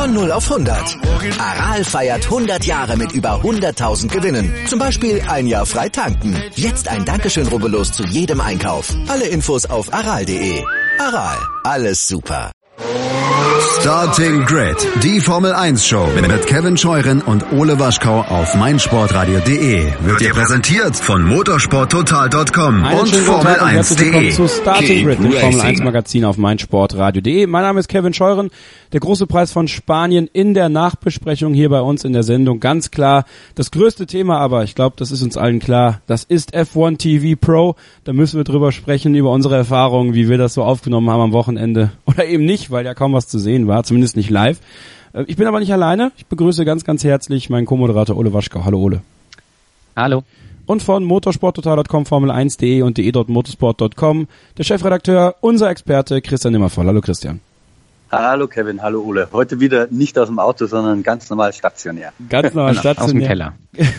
Von 0 auf 100. Aral feiert 100 Jahre mit über 100.000 Gewinnen. Zum Beispiel ein Jahr frei tanken. Jetzt ein Dankeschön, rubbellos zu jedem Einkauf. Alle Infos auf aral.de. Aral, alles super. Starting Grid, die Formel 1 Show mit Kevin Scheuren und Ole Waschkau auf meinsportradio.de wird dir präsentiert von motorsporttotal.com und Formel1.de. Willkommen zu Starting Grid, dem Formel 1 Magazin auf meinsportradio.de. Mein Name ist Kevin Scheuren. Der große Preis von Spanien in der Nachbesprechung hier bei uns in der Sendung. Ganz klar, das größte Thema, aber ich glaube, das ist uns allen klar, das ist F1 TV Pro. Da müssen wir drüber sprechen, über unsere Erfahrungen, wie wir das so aufgenommen haben am Wochenende. Oder eben nicht, weil ja kaum was zu sehen war, zumindest nicht live. Ich bin aber nicht alleine. Ich begrüße ganz, ganz herzlich meinen Co-Moderator Ole Waschkau. Hallo Ole. Hallo. Und von motorsporttotal.com, Formel1.de und de.motorsport.com der Chefredakteur, unser Experte Christian Nimmervoll. Hallo Christian. Hallo Kevin, hallo Ole. Heute wieder nicht aus dem Auto, sondern ganz normal stationär. Ganz normal stationär. Aus dem Keller.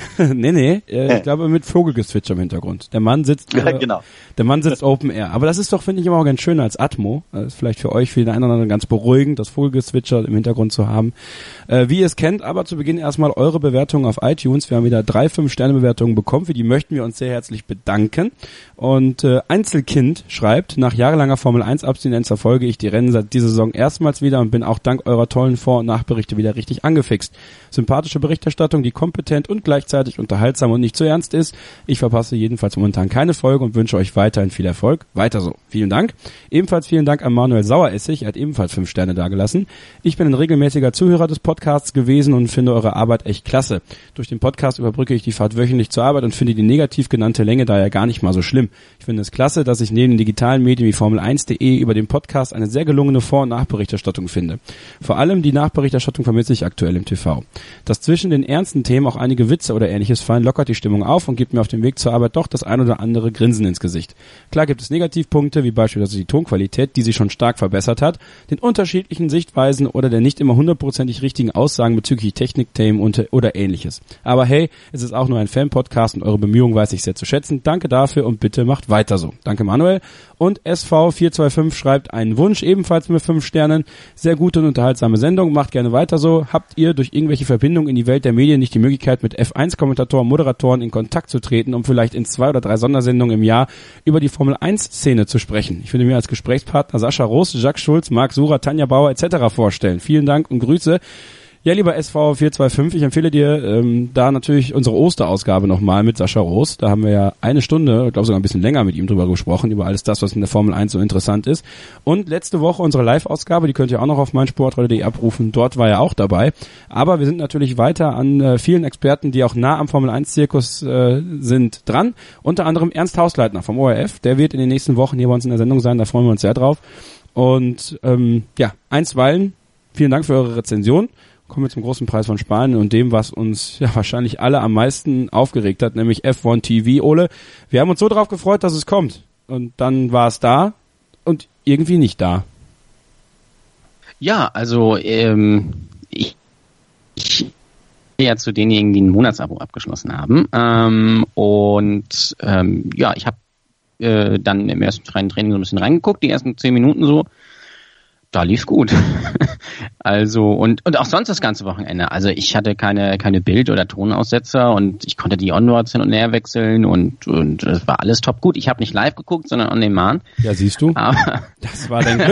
Nee, ich glaube mit Vogelgezwitscher im Hintergrund. Der Mann sitzt genau. Der Mann sitzt Open Air. Aber das ist doch, finde ich, immer auch ganz schön als Atmo. Das ist vielleicht für euch, für den einen oder anderen ganz beruhigend, das Vogelgezwitscher im Hintergrund zu haben. Wie ihr es kennt, aber zu Beginn erstmal eure Bewertungen auf iTunes. Wir haben wieder 3 5-Sterne-Bewertungen bekommen. Für die möchten wir uns sehr herzlich bedanken. Und Einzelkind schreibt, nach jahrelanger Formel 1 Abstinenz verfolge ich die Rennen seit dieser Saison erstmals wieder und bin auch dank eurer tollen Vor- und Nachberichte wieder richtig angefixt. Sympathische Berichterstattung, die kompetent und gleichzeitig unterhaltsam und nicht zu ernst ist. Ich verpasse jedenfalls momentan keine Folge und wünsche euch weiterhin viel Erfolg. Weiter so. Vielen Dank. Ebenfalls vielen Dank an Manuel Saueressig. Er hat ebenfalls 5 Sterne dagelassen. Ich bin ein regelmäßiger Zuhörer des Podcasts gewesen und finde eure Arbeit echt klasse. Durch den Podcast überbrücke ich die Fahrt wöchentlich zur Arbeit und finde die negativ genannte Länge daher gar nicht mal so schlimm. Ich finde es klasse, dass ich neben den digitalen Medien wie Formel1.de über den Podcast eine sehr gelungene Vor- und Nachberichterstattung finde. Vor allem die Nachberichterstattung vermisse ich aktuell im TV. Dass zwischen den ernsten Themen auch einige Witze oder ähnliches fallen, lockert die Stimmung auf und gibt mir auf dem Weg zur Arbeit doch das ein oder andere Grinsen ins Gesicht. Klar gibt es Negativpunkte, wie beispielsweise die Tonqualität, die sich schon stark verbessert hat, den unterschiedlichen Sichtweisen oder der nicht immer 100% richtigen Aussagen bezüglich Technikthemen oder ähnliches. Aber hey, es ist auch nur ein Fan-Podcast und eure Bemühungen weiß ich sehr zu schätzen. Danke dafür und bitte macht weiter so. Danke Manuel. Und SV425 schreibt einen Wunsch, ebenfalls mit 5 Sternen. Sehr gute und unterhaltsame Sendung, macht gerne weiter so. Habt ihr durch irgendwelche Verbindungen in die Welt der Medien nicht die Möglichkeit, mit F1-Kommentatoren, Moderatoren in Kontakt zu treten, um vielleicht in 2 oder 3 Sondersendungen im Jahr über die Formel-1-Szene zu sprechen? Ich würde mir als Gesprächspartner Sascha Roos, Jacques Schulz, Marc Surer, Tanja Bauer etc. vorstellen. Vielen Dank und Grüße. Ja, lieber SV425, ich empfehle dir da natürlich unsere Osterausgabe nochmal mit Sascha Roos. Da haben wir ja 1 Stunde, ich glaube sogar ein bisschen länger mit ihm drüber gesprochen, über alles das, was in der Formel 1 so interessant ist. Und letzte Woche unsere Live-Ausgabe, die könnt ihr auch noch auf meinsportradio.de abrufen. Dort war er auch dabei. Aber wir sind natürlich weiter an vielen Experten, die auch nah am Formel 1-Zirkus sind, dran. Unter anderem Ernst Hausleitner vom ORF. Der wird in den nächsten Wochen hier bei uns in der Sendung sein. Da freuen wir uns sehr drauf. Und einstweilen, vielen Dank für eure Rezension. Kommen wir zum großen Preis von Spanien und dem, was uns ja wahrscheinlich alle am meisten aufgeregt hat, nämlich F1 TV, Ole. Wir haben uns so drauf gefreut, dass es kommt. Und dann war es da und irgendwie nicht da. Ja, also ich ja zu denjenigen, die ein Monatsabo abgeschlossen haben. Ich habe dann im ersten freien Training so ein bisschen reingeguckt, die ersten 10 Minuten so. Da lief's gut. Also, und auch sonst das ganze Wochenende. Also ich hatte keine Bild- oder Tonaussetzer und ich konnte die Onboards hin und her wechseln und das war alles top gut. Ich habe nicht live geguckt, sondern on demand. Ja, siehst du. Aber das war dein Glück.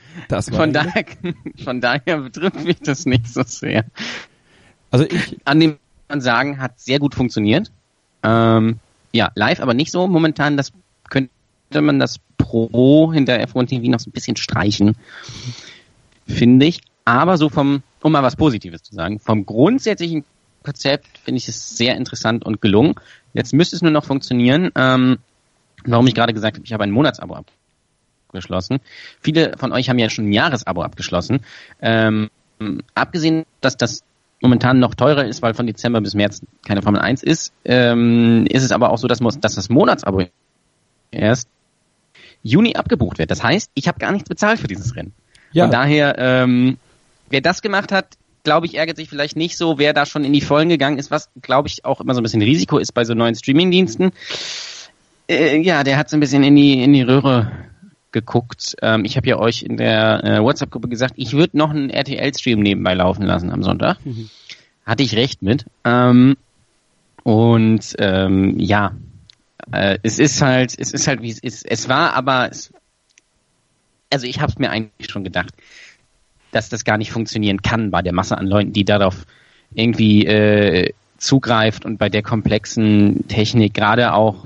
Von daher betrifft mich das nicht so sehr. Also an dem man sagen, hat sehr gut funktioniert. Live aber nicht so. Momentan könnte man das Pro hinter F1 TV noch so ein bisschen streichen, finde ich. Aber so um mal was Positives zu sagen, vom grundsätzlichen Konzept finde ich es sehr interessant und gelungen. Jetzt müsste es nur noch funktionieren. Warum ich gerade gesagt habe, ich habe ein Monatsabo abgeschlossen. Viele von euch haben ja schon ein Jahresabo abgeschlossen. Abgesehen, dass das momentan noch teurer ist, weil von Dezember bis März keine Formel 1 ist es aber auch so, dass das Monatsabo erst Juni abgebucht wird. Das heißt, ich habe gar nichts bezahlt für dieses Rennen. Ja. Und daher, wer das gemacht hat, glaube ich, ärgert sich vielleicht nicht so, wer da schon in die Vollen gegangen ist, was, glaube ich, auch immer so ein bisschen Risiko ist bei so neuen Streaming-Diensten. Der hat so ein bisschen in die Röhre geguckt. Ich habe ja euch in der WhatsApp-Gruppe gesagt, ich würde noch einen RTL-Stream nebenbei laufen lassen am Sonntag. Hatte ich recht mit. Es ist halt wie es ist. Es war aber, also ich habe es mir eigentlich schon gedacht, dass das gar nicht funktionieren kann bei der Masse an Leuten, die darauf irgendwie zugreift und bei der komplexen Technik, gerade auch,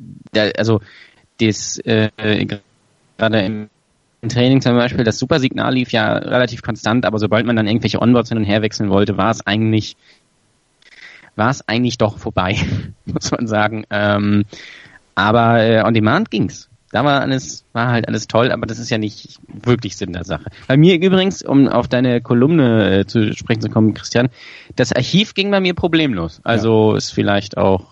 gerade im Training zum Beispiel, das Supersignal lief ja relativ konstant, aber sobald man dann irgendwelche Onboards hin und her wechseln wollte, war es eigentlich doch vorbei, muss man sagen. Aber on Demand ging's. Da war halt alles toll, aber das ist ja nicht wirklich Sinn der Sache. Bei mir übrigens, um auf deine Kolumne zu sprechen zu kommen, Christian, das Archiv ging bei mir problemlos. Also ist vielleicht auch...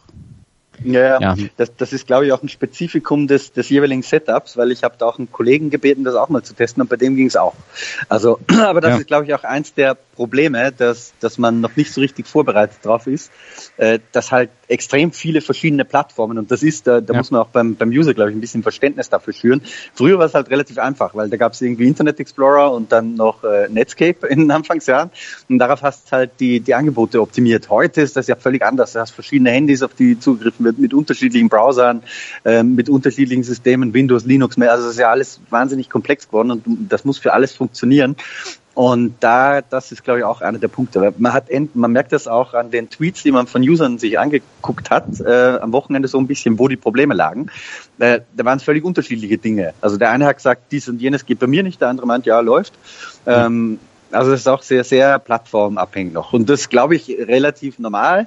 Ja. Das ist, glaube ich, auch ein Spezifikum des jeweiligen Setups, weil ich habe da auch einen Kollegen gebeten, das auch mal zu testen und bei dem ging es auch. Also, aber das ist, glaube ich, auch eins der Probleme, dass man noch nicht so richtig vorbereitet drauf ist, dass halt extrem viele verschiedene Plattformen und das ist, da muss man auch beim User, glaube ich, ein bisschen Verständnis dafür schüren. Früher war es halt relativ einfach, weil da gab es irgendwie Internet Explorer und dann noch Netscape in den Anfangsjahren und darauf hast halt die Angebote optimiert. Heute ist das ja völlig anders. Du hast verschiedene Handys, auf die zugegriffen wird, mit unterschiedlichen Browsern, mit unterschiedlichen Systemen, Windows, Linux, also das ist ja alles wahnsinnig komplex geworden und das muss für alles funktionieren. Und das ist, glaube ich, auch einer der Punkte. Weil man merkt das auch an den Tweets, die man von Usern sich angeguckt hat, am Wochenende so ein bisschen, wo die Probleme lagen. Da waren es völlig unterschiedliche Dinge. Also der eine hat gesagt, dies und jenes geht bei mir nicht, der andere meint, ja, läuft. Also das ist auch sehr, sehr plattformabhängig noch. Und das, glaube ich, relativ normal.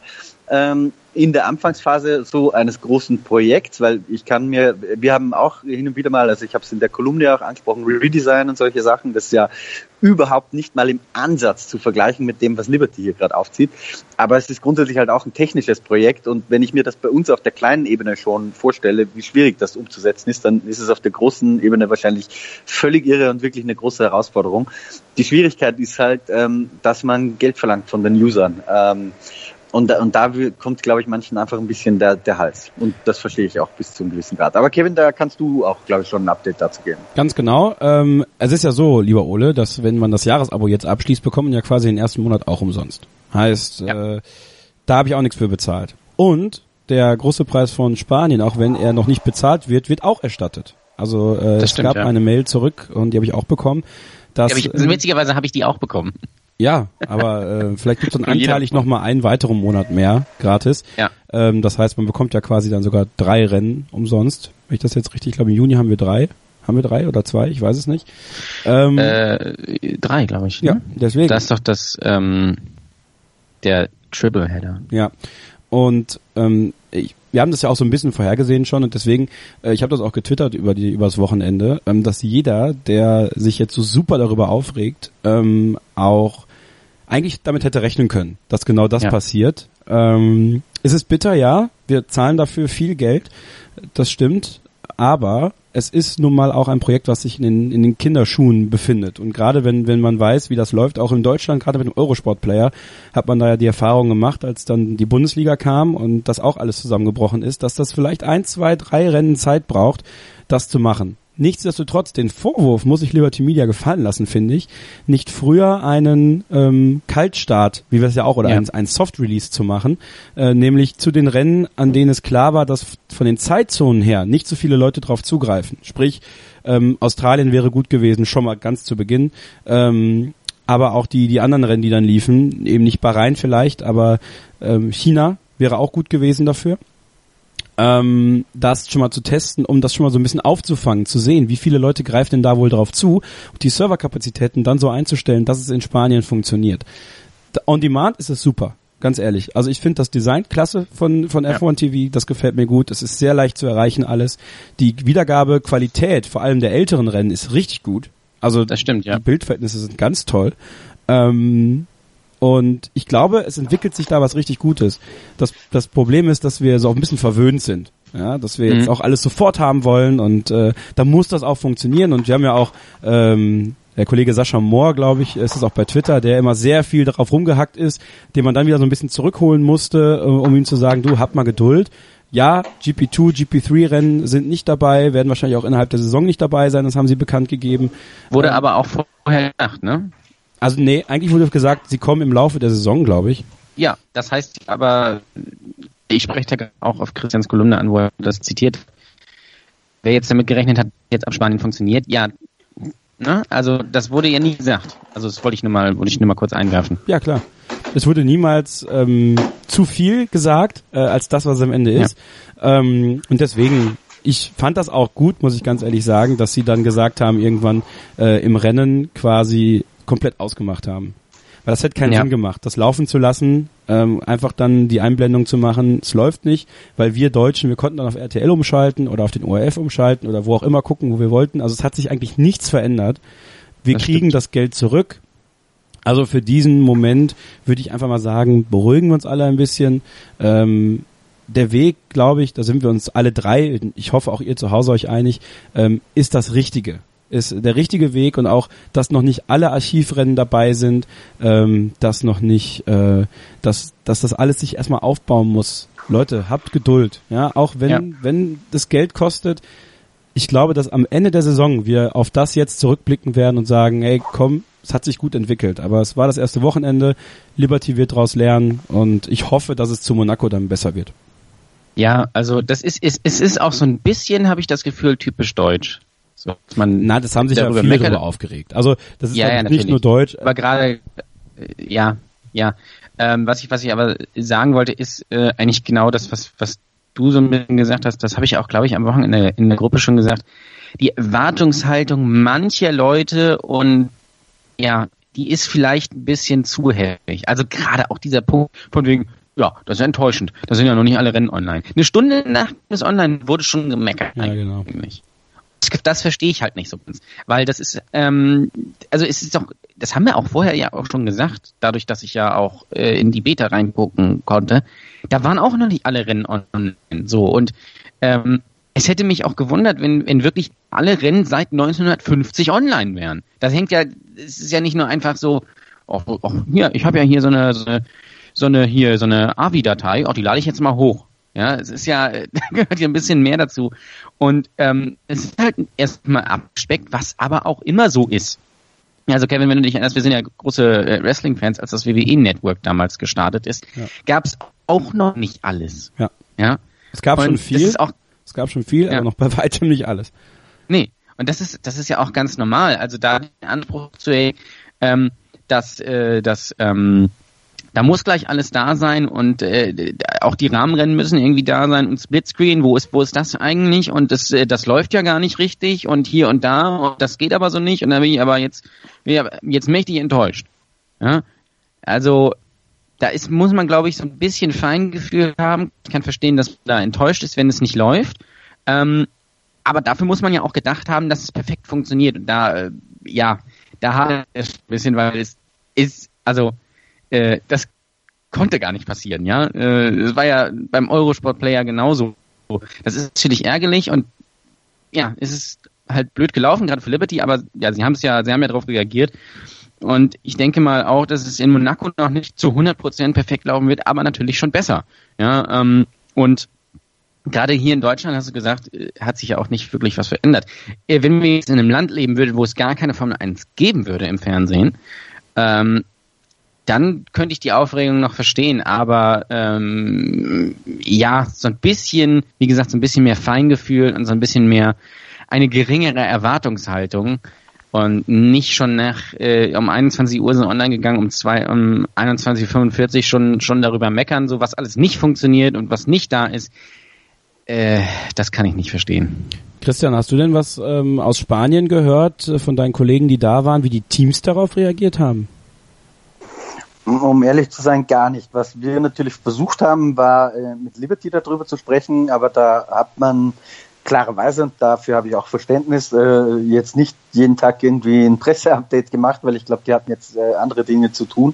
In der Anfangsphase so eines großen Projekts, weil wir haben auch hin und wieder mal, also ich habe es in der Kolumne auch angesprochen, Redesign und solche Sachen, das ist ja überhaupt nicht mal im Ansatz zu vergleichen mit dem, was Liberty hier gerade aufzieht. Aber es ist grundsätzlich halt auch ein technisches Projekt und wenn ich mir das bei uns auf der kleinen Ebene schon vorstelle, wie schwierig das umzusetzen ist, dann ist es auf der großen Ebene wahrscheinlich völlig irre und wirklich eine große Herausforderung. Die Schwierigkeit ist halt, dass man Geld verlangt von den Usern. Und da kommt, glaube ich, manchen einfach ein bisschen der Hals. Und das verstehe ich auch bis zu einem gewissen Grad. Aber Kevin, da kannst du auch, glaube ich, schon ein Update dazu geben. Ganz genau. Es ist ja so, lieber Ole, dass wenn man das Jahresabo jetzt abschließt, bekommt man ja quasi den ersten Monat auch umsonst. Heißt, da habe ich auch nichts für bezahlt. Und der große Preis von Spanien, auch wenn er noch nicht bezahlt wird auch erstattet. Also es gab eine Mail zurück und die habe ich auch bekommen. Witzigerweise habe ich die auch bekommen. Ja, aber vielleicht gibt es dann anteilig nochmal einen weiteren Monat mehr gratis. Ja. Das heißt, man bekommt ja quasi dann sogar 3 Rennen umsonst. Wenn ich das jetzt richtig glaube, im Juni haben wir 3. Haben wir 3 oder 2? Ich weiß es nicht. 3, glaube ich. Ne? Ja, deswegen. Das ist doch der Triple-Header. Ja, und wir haben das ja auch so ein bisschen vorhergesehen schon und deswegen, ich habe das auch getwittert übers Wochenende, dass jeder, der sich jetzt so super darüber aufregt, auch eigentlich damit hätte rechnen können, dass genau das passiert. Es ist bitter, ja, wir zahlen dafür viel Geld, das stimmt, aber es ist nun mal auch ein Projekt, was sich in den Kinderschuhen befindet. Und gerade wenn man weiß, wie das läuft, auch in Deutschland, gerade mit dem Eurosport-Player, hat man da ja die Erfahrung gemacht, als dann die Bundesliga kam und das auch alles zusammengebrochen ist, dass das vielleicht 1, 2, 3 Rennen Zeit braucht, das zu machen. Nichtsdestotrotz, den Vorwurf muss ich Liberty Media gefallen lassen, finde ich, nicht früher einen Kaltstart, wie wir es ja auch, oder ein Soft-Release zu machen, nämlich zu den Rennen, an denen es klar war, dass von den Zeitzonen her nicht so viele Leute drauf zugreifen. Sprich, Australien wäre gut gewesen, schon mal ganz zu Beginn, aber auch die anderen Rennen, die dann liefen, eben nicht Bahrain vielleicht, aber China wäre auch gut gewesen dafür. Das schon mal zu testen, um das schon mal so ein bisschen aufzufangen, zu sehen, wie viele Leute greifen denn da wohl drauf zu und die Serverkapazitäten dann so einzustellen, dass es in Spanien funktioniert. On Demand ist es super, ganz ehrlich. Also ich finde das Design klasse von F1 TV, das gefällt mir gut, es ist sehr leicht zu erreichen alles. Die Wiedergabequalität, vor allem der älteren Rennen, ist richtig gut. Also das stimmt, ja. Die Bildverhältnisse sind ganz toll. Und ich glaube, es entwickelt sich da was richtig Gutes. Das Problem ist, dass wir so ein bisschen verwöhnt sind. Ja, dass wir jetzt auch alles sofort haben wollen und da muss das auch funktionieren. Und wir haben ja auch der Kollege Sascha Mohr, glaube ich, ist es auch bei Twitter, der immer sehr viel darauf rumgehackt ist, den man dann wieder so ein bisschen zurückholen musste, um ihm zu sagen, du, hab mal Geduld. Ja, GP2, GP3-Rennen sind nicht dabei, werden wahrscheinlich auch innerhalb der Saison nicht dabei sein, das haben sie bekannt gegeben. Wurde aber auch vorher gedacht, ne? Also nee, eigentlich wurde gesagt, sie kommen im Laufe der Saison, glaube ich. Ja, das heißt aber, ich spreche da auch auf Christians Kolumne an, wo er das zitiert. Wer jetzt damit gerechnet hat, jetzt ab Spanien funktioniert, ja, ne? Also das wurde ja nie gesagt. Also das wollte ich nur mal kurz einwerfen. Ja, klar. Es wurde niemals zu viel gesagt, als das, was es am Ende ist. Ja. Und deswegen, ich fand das auch gut, muss ich ganz ehrlich sagen, dass sie dann gesagt haben, irgendwann im Rennen quasi komplett ausgemacht haben. Weil das hätte keinen Sinn gemacht, das laufen zu lassen, einfach dann die Einblendung zu machen, es läuft nicht, weil wir Deutschen, wir konnten dann auf RTL umschalten oder auf den ORF umschalten oder wo auch immer gucken, wo wir wollten. Also es hat sich eigentlich nichts verändert. Wir kriegen das Geld zurück. Also für diesen Moment würde ich einfach mal sagen, beruhigen wir uns alle ein bisschen. Der Weg, glaube ich, da sind wir uns alle drei, ich hoffe auch ihr zu Hause euch einig, ist das Richtige. Ist der richtige Weg und auch, dass noch nicht alle Archivrennen dabei sind, dass noch nicht, dass das alles sich erstmal aufbauen muss. Leute, habt Geduld, ja, auch wenn das Geld kostet. Ich glaube, dass am Ende der Saison wir auf das jetzt zurückblicken werden und sagen, hey, komm, es hat sich gut entwickelt, aber es war das erste Wochenende, Liberty wird daraus lernen und ich hoffe, dass es zu Monaco dann besser wird. Ja, also es ist auch so ein bisschen, habe ich das Gefühl, typisch deutsch. So, das haben sich ja viele darüber aufgeregt. Also das ist nicht nur deutsch. Aber gerade, was ich aber sagen wollte, ist eigentlich genau das, was du so ein bisschen gesagt hast, das habe ich auch, glaube ich, am Wochenende in der Gruppe schon gesagt. Die Erwartungshaltung mancher Leute und ja, die ist vielleicht ein bisschen zu heftig. Also gerade auch dieser Punkt von wegen, ja, das ist enttäuschend. Da sind ja noch nicht alle Rennen online. Eine Stunde nach das Online wurde schon gemeckert. Ja, genau. Das verstehe ich halt nicht so ganz. Weil das ist, also es ist doch, das haben wir auch vorher ja auch schon gesagt, dadurch, dass ich ja auch in die Beta reingucken konnte, da waren auch noch nicht alle Rennen online. So, und es hätte mich auch gewundert, wenn wirklich alle Rennen seit 1950 online wären. Das hängt ja, es ist ja nicht nur einfach so, hier, ich habe ja hier so eine AVI-Datei, die lade ich jetzt mal hoch. Ja, es ist ja, da gehört ja ein bisschen mehr dazu. Und es ist halt erstmal abgespeckt, was aber auch immer so ist. Also Kevin, wenn du dich erinnerst, wir sind ja große Wrestling-Fans, als das WWE-Network damals gestartet ist, gab es auch noch nicht alles. Ja. Es gab schon viel, aber noch bei weitem nicht alles. Nee, und das ist ja auch ganz normal. Also da den Anspruch zu, da muss gleich alles da sein und auch die Rahmenrennen müssen irgendwie da sein und Splitscreen, wo ist das eigentlich und das läuft ja gar nicht richtig und hier und da und das geht aber so nicht und da bin ich aber jetzt mächtig enttäuscht. Ja? Also muss man, glaube ich, so ein bisschen Feingefühl haben. Ich kann verstehen, dass man da enttäuscht ist, wenn es nicht läuft. Aber dafür muss man ja auch gedacht haben, dass es perfekt funktioniert. Und da hat es ein bisschen, weil es ist, also das konnte gar nicht passieren, ja. Das war ja beim Eurosport-Player genauso. Das ist natürlich ärgerlich und ja, es ist halt blöd gelaufen, gerade für Liberty, aber ja, sie haben ja darauf reagiert. Und ich denke mal auch, dass es in Monaco noch nicht zu 100% perfekt laufen wird, aber natürlich schon besser. Ja, und gerade hier in Deutschland, hast du gesagt, hat sich ja auch nicht wirklich was verändert. Wenn wir jetzt in einem Land leben würden, wo es gar keine Formel 1 geben würde im Fernsehen, dann könnte ich die Aufregung noch verstehen, aber ja, so ein bisschen, wie gesagt, so ein bisschen mehr Feingefühl und so ein bisschen mehr eine geringere Erwartungshaltung und nicht schon um 21 Uhr sind online gegangen, um 21.45 Uhr schon darüber meckern, so was alles nicht funktioniert und was nicht da ist. Das kann ich nicht verstehen. Christian, hast du denn was aus Spanien gehört von deinen Kollegen, die da waren, wie die Teams darauf reagiert haben? Um ehrlich zu sein, gar nicht. Was wir natürlich versucht haben, war mit Liberty darüber zu sprechen, aber da hat man klarerweise, und dafür habe ich auch Verständnis, jetzt nicht jeden Tag irgendwie ein Presseupdate gemacht, weil ich glaube, die hatten jetzt andere Dinge zu tun.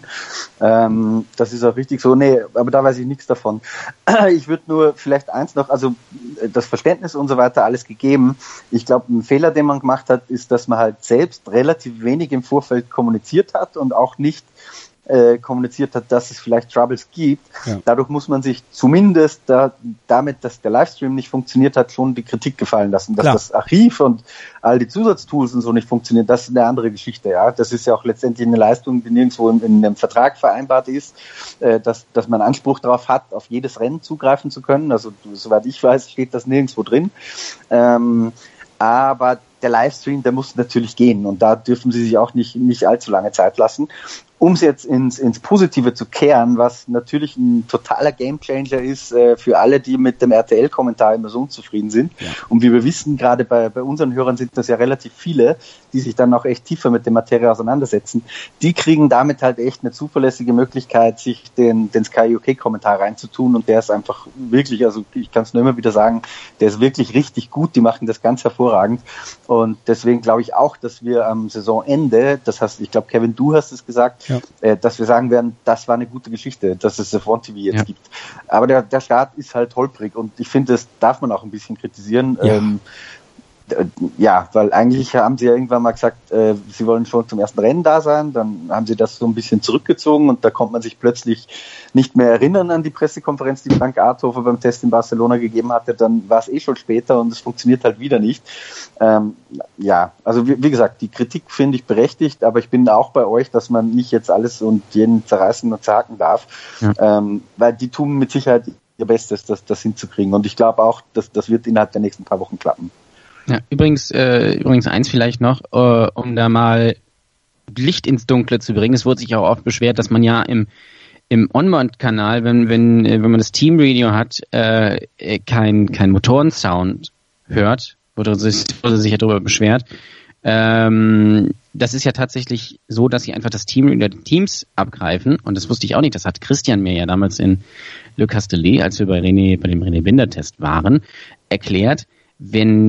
Das ist auch richtig so. Nee, aber da weiß ich nichts davon. Ich würde nur vielleicht eins noch, also das Verständnis und so weiter, alles gegeben. Ich glaube, ein Fehler, den man gemacht hat, ist, dass man halt selbst relativ wenig im Vorfeld kommuniziert hat und auch nicht kommuniziert hat, dass es vielleicht Troubles gibt. Ja. Dadurch muss man sich zumindest damit, dass der Livestream nicht funktioniert hat, schon die Kritik gefallen lassen. Dass das Archiv und all die Zusatztools und so nicht funktionieren, das ist eine andere Geschichte. Ja, das ist ja auch letztendlich eine Leistung, die nirgendwo in einem Vertrag vereinbart ist, dass man Anspruch darauf hat, auf jedes Rennen zugreifen zu können. Also soweit ich weiß, steht das nirgendwo drin. Aber der Livestream, der muss natürlich gehen und da dürfen sie sich auch nicht allzu lange Zeit lassen. Um es jetzt ins Positive zu kehren, was natürlich ein totaler Gamechanger ist für alle, die mit dem RTL-Kommentar immer so unzufrieden sind. Ja. Und wie wir wissen, gerade bei unseren Hörern sind das ja relativ viele, die sich dann auch echt tiefer mit der Materie auseinandersetzen. Die kriegen damit halt echt eine zuverlässige Möglichkeit, sich den Sky UK-Kommentar reinzutun und der ist einfach wirklich, also ich kann es nur immer wieder sagen, der ist wirklich richtig gut, die machen das ganz hervorragend und deswegen glaube ich auch, dass wir am Saisonende, das heißt, ich glaube Kevin, du hast es gesagt, dass wir sagen werden, das war eine gute Geschichte, dass es F1 TV jetzt gibt. Aber der Start ist halt holprig und ich finde, das darf man auch ein bisschen kritisieren. Weil eigentlich haben sie ja irgendwann mal gesagt, sie wollen schon zum ersten Rennen da sein, dann haben sie das so ein bisschen zurückgezogen und da konnte man sich plötzlich nicht mehr erinnern an die Pressekonferenz, die Frank Arthofer beim Test in Barcelona gegeben hatte, dann war es schon später und es funktioniert halt wieder nicht. Also wie gesagt, die Kritik finde ich berechtigt, aber ich bin auch bei euch, dass man nicht jetzt alles und jeden zerreißen und zerhacken darf, weil die tun mit Sicherheit ihr Bestes, das hinzukriegen und ich glaube auch, das wird innerhalb der nächsten paar Wochen klappen. Ja, übrigens eins vielleicht noch, um da mal Licht ins Dunkle zu bringen. Es wurde sich auch oft beschwert, dass man ja im Onboard-Kanal, wenn man das Teamradio hat, kein Motorensound hört, wurde sich ja darüber beschwert. Das ist ja tatsächlich so, dass sie einfach das Teamradio der Teams abgreifen und das wusste ich auch nicht. Das hat Christian mir ja damals in Le Castellet, als wir bei dem René Binder-Test waren, erklärt. Wenn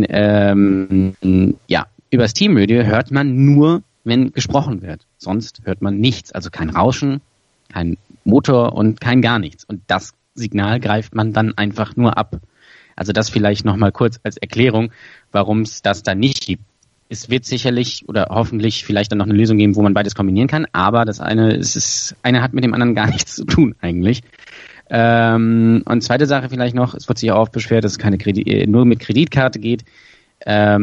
über das Teamradio hört man nur, wenn gesprochen wird. Sonst hört man nichts. Also kein Rauschen, kein Motor und kein gar nichts. Und das Signal greift man dann einfach nur ab. Also das vielleicht nochmal kurz als Erklärung, warum es das da nicht gibt. Es wird sicherlich oder hoffentlich vielleicht dann noch eine Lösung geben, wo man beides kombinieren kann. Aber das eine hat mit dem anderen gar nichts zu tun eigentlich. Und zweite Sache vielleicht noch, es wird sich auch oft beschwert, dass es nur mit Kreditkarte geht. Das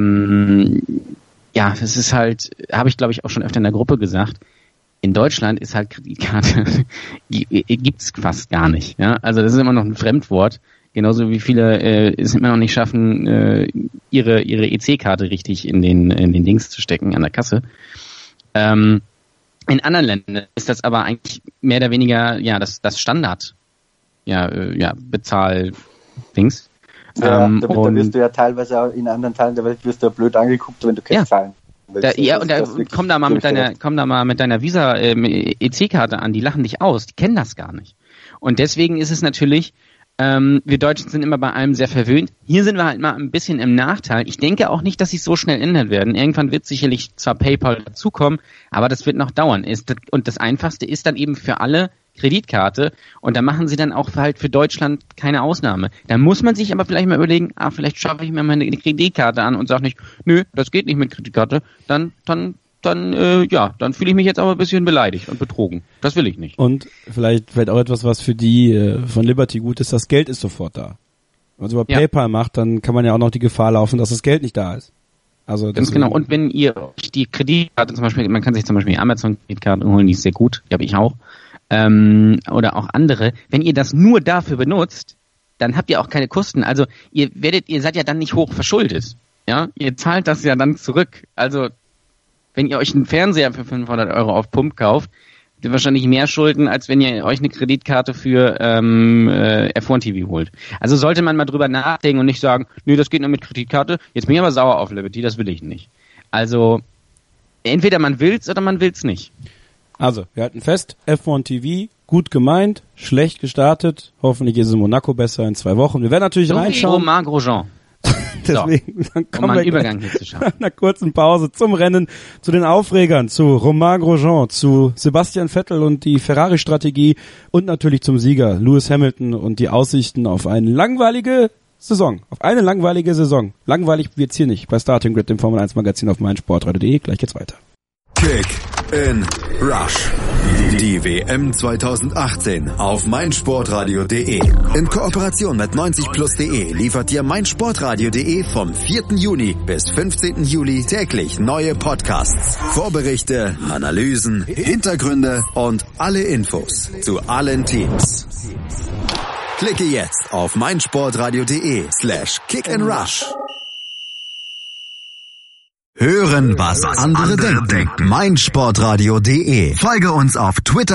ist halt, habe ich glaube ich auch schon öfter in der Gruppe gesagt, in Deutschland ist halt Kreditkarte, gibt's fast gar nicht. Ja? Also das ist immer noch ein Fremdwort, genauso wie viele es immer noch nicht schaffen, ihre EC-Karte richtig in den Dings zu stecken, an der Kasse. In anderen Ländern ist das aber eigentlich mehr oder weniger das Standard. Bezahl-Dings. Da wirst du ja teilweise auch in anderen Teilen der Welt blöd angeguckt, wenn du Cash zahlen willst. Komm da mal mit deiner Visa EC-Karte an, die lachen dich aus, die kennen das gar nicht. Und deswegen ist es natürlich, wir Deutschen sind immer bei allem sehr verwöhnt. Hier sind wir halt mal ein bisschen im Nachteil. Ich denke auch nicht, dass sie es so schnell ändern werden. Irgendwann wird sicherlich zwar PayPal dazukommen, aber das wird noch dauern. Und das Einfachste ist dann eben für alle Kreditkarte und da machen sie dann auch halt für Deutschland keine Ausnahme. Da muss man sich aber vielleicht mal überlegen, vielleicht schaffe ich mir mal eine Kreditkarte an und sage nicht, nö, das geht nicht mit Kreditkarte, dann fühle ich mich jetzt aber ein bisschen beleidigt und betrogen. Das will ich nicht. Und vielleicht auch etwas, was für die von Liberty gut ist, das Geld ist sofort da. Wenn man es über PayPal macht, dann kann man ja auch noch die Gefahr laufen, dass das Geld nicht da ist. Also ganz genau. Und wenn ihr die Kreditkarte zum Beispiel, man kann sich zum Beispiel Amazon-Kreditkarte holen, die ist sehr gut, die habe ich auch. Oder auch andere, wenn ihr das nur dafür benutzt, dann habt ihr auch keine Kosten. Also ihr seid ja dann nicht hoch verschuldet. Ja, ihr zahlt das ja dann zurück. Also wenn ihr euch einen Fernseher für 500 € auf Pump kauft, habt ihr wahrscheinlich mehr Schulden, als wenn ihr euch eine Kreditkarte für F1 TV holt. Also sollte man mal drüber nachdenken und nicht sagen, nö, das geht nur mit Kreditkarte, jetzt bin ich aber sauer auf Liberty, das will ich nicht. Also entweder man will's oder man will's nicht. Also, wir halten fest, F1 TV, gut gemeint, schlecht gestartet, hoffentlich ist es in Monaco besser in 2 Wochen. Wir werden natürlich reinschauen. Romain Grosjean. Deswegen, dann kommen wir Übergang hier zu schaffen. Nach einer kurzen Pause zum Rennen, zu den Aufregern, zu Romain Grosjean, zu Sebastian Vettel und die Ferrari-Strategie und natürlich zum Sieger Lewis Hamilton und die Aussichten auf eine langweilige Saison. Langweilig wird's hier nicht bei Starting Grid, dem Formel 1 Magazin auf meinsportradio.de. Gleich geht's weiter. Kick in Rush. Die WM 2018 auf meinsportradio.de. In Kooperation mit 90plus.de liefert dir meinsportradio.de vom 4. Juni bis 15. Juli täglich neue Podcasts, Vorberichte, Analysen, Hintergründe und alle Infos zu allen Teams. Klicke jetzt auf meinsportradio.de/kickandrush. Hören, was andere denken. meinsportradio.de. Folge uns auf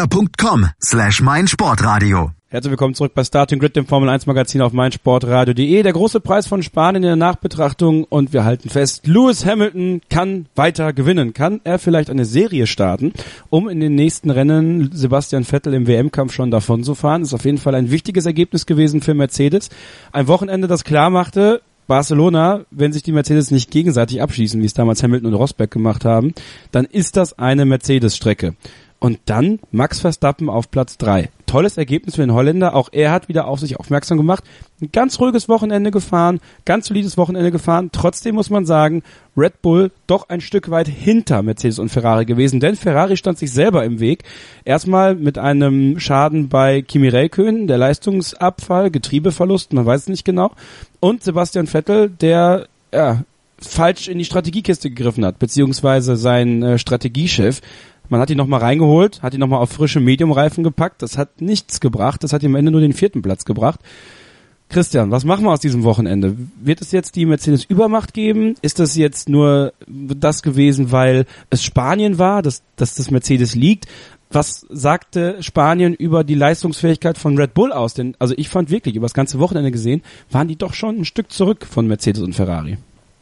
twitter.com/meinsportradio. Herzlich willkommen zurück bei Starting Grid, dem Formel 1 Magazin auf meinsportradio.de. Der große Preis von Spanien in der Nachbetrachtung und wir halten fest, Lewis Hamilton kann weiter gewinnen. Kann er vielleicht eine Serie starten, um in den nächsten Rennen Sebastian Vettel im WM-Kampf schon davon zu fahren? Ist auf jeden Fall ein wichtiges Ergebnis gewesen für Mercedes. Ein Wochenende, das klar machte, Barcelona, wenn sich die Mercedes nicht gegenseitig abschießen, wie es damals Hamilton und Rosberg gemacht haben, dann ist das eine Mercedes-Strecke. Und dann Max Verstappen auf Platz 3. Tolles Ergebnis für den Holländer. Auch er hat wieder auf sich aufmerksam gemacht. Ein ganz ruhiges Wochenende gefahren, ganz solides Wochenende gefahren. Trotzdem muss man sagen, Red Bull doch ein Stück weit hinter Mercedes und Ferrari gewesen, denn Ferrari stand sich selber im Weg. Erstmal mit einem Schaden bei Kimi Räikkönen, der Leistungsabfall, Getriebeverlust, man weiß es nicht genau. Und Sebastian Vettel, der falsch in die Strategiekiste gegriffen hat, beziehungsweise sein Strategiechef. Man hat ihn nochmal reingeholt, hat ihn nochmal auf frische Mediumreifen gepackt. Das hat nichts gebracht. Das hat ihm am Ende nur den 4. Platz gebracht. Christian, was machen wir aus diesem Wochenende? Wird es jetzt die Mercedes-Übermacht geben? Ist das jetzt nur das gewesen, weil es Spanien war, dass das Mercedes liegt? Was sagte Spanien über die Leistungsfähigkeit von Red Bull aus? Denn also ich fand wirklich, über das ganze Wochenende gesehen, waren die doch schon ein Stück zurück von Mercedes und Ferrari.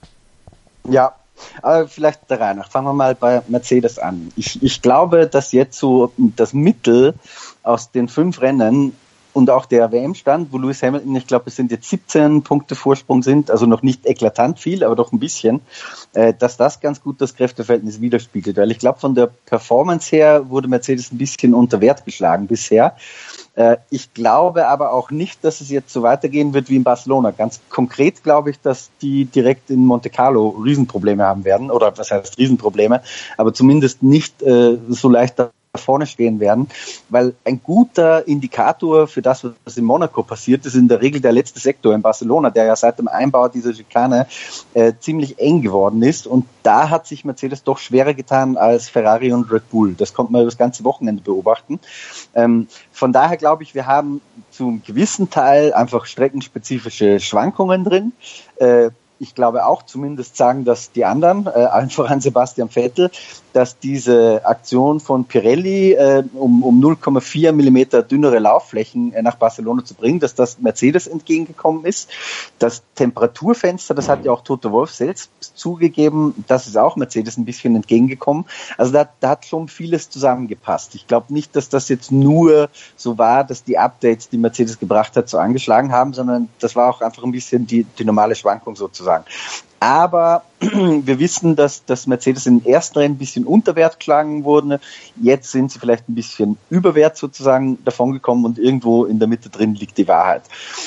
Ja. Aber vielleicht der Reihe nach. Fangen wir mal bei Mercedes an. Ich glaube, dass jetzt so das Mittel aus den 5 Rennen und auch der WM-Stand, wo Lewis Hamilton, ich glaube, es sind jetzt 17 Punkte Vorsprung sind, also noch nicht eklatant viel, aber doch ein bisschen, dass das ganz gut das Kräfteverhältnis widerspiegelt. Weil ich glaube, von der Performance her wurde Mercedes ein bisschen unter Wert geschlagen bisher. Ich glaube aber auch nicht, dass es jetzt so weitergehen wird wie in Barcelona. Ganz konkret glaube ich, dass die direkt in Monte Carlo Riesenprobleme haben werden. Oder was heißt Riesenprobleme? Aber zumindest nicht so leicht da vorne stehen werden. Weil ein guter Indikator für das, was in Monaco passiert, ist in der Regel der letzte Sektor in Barcelona, der ja seit dem Einbau dieser Schikane ziemlich eng geworden ist. Und da hat sich Mercedes doch schwerer getan als Ferrari und Red Bull. Das konnte man über das ganze Wochenende beobachten. Von daher glaube ich, wir haben zum gewissen Teil einfach streckenspezifische Schwankungen drin. Ich glaube auch, zumindest sagen das die anderen, allen voran Sebastian Vettel, dass diese Aktion von Pirelli, um 0,4 Millimeter dünnere Laufflächen nach Barcelona zu bringen, dass das Mercedes entgegengekommen ist. Das Temperaturfenster, das hat ja auch Toto Wolff selbst zugegeben, das ist auch Mercedes ein bisschen entgegengekommen. Also da hat schon vieles zusammengepasst. Ich glaube nicht, dass das jetzt nur so war, dass die Updates, die Mercedes gebracht hat, so angeschlagen haben, sondern das war auch einfach ein bisschen die normale Schwankung sozusagen. Aber wir wissen, dass Mercedes in den ersten Rennen ein bisschen unter Wert geschlagen wurde. Jetzt sind sie vielleicht ein bisschen über Wert sozusagen davongekommen und irgendwo in der Mitte drin liegt die Wahrheit.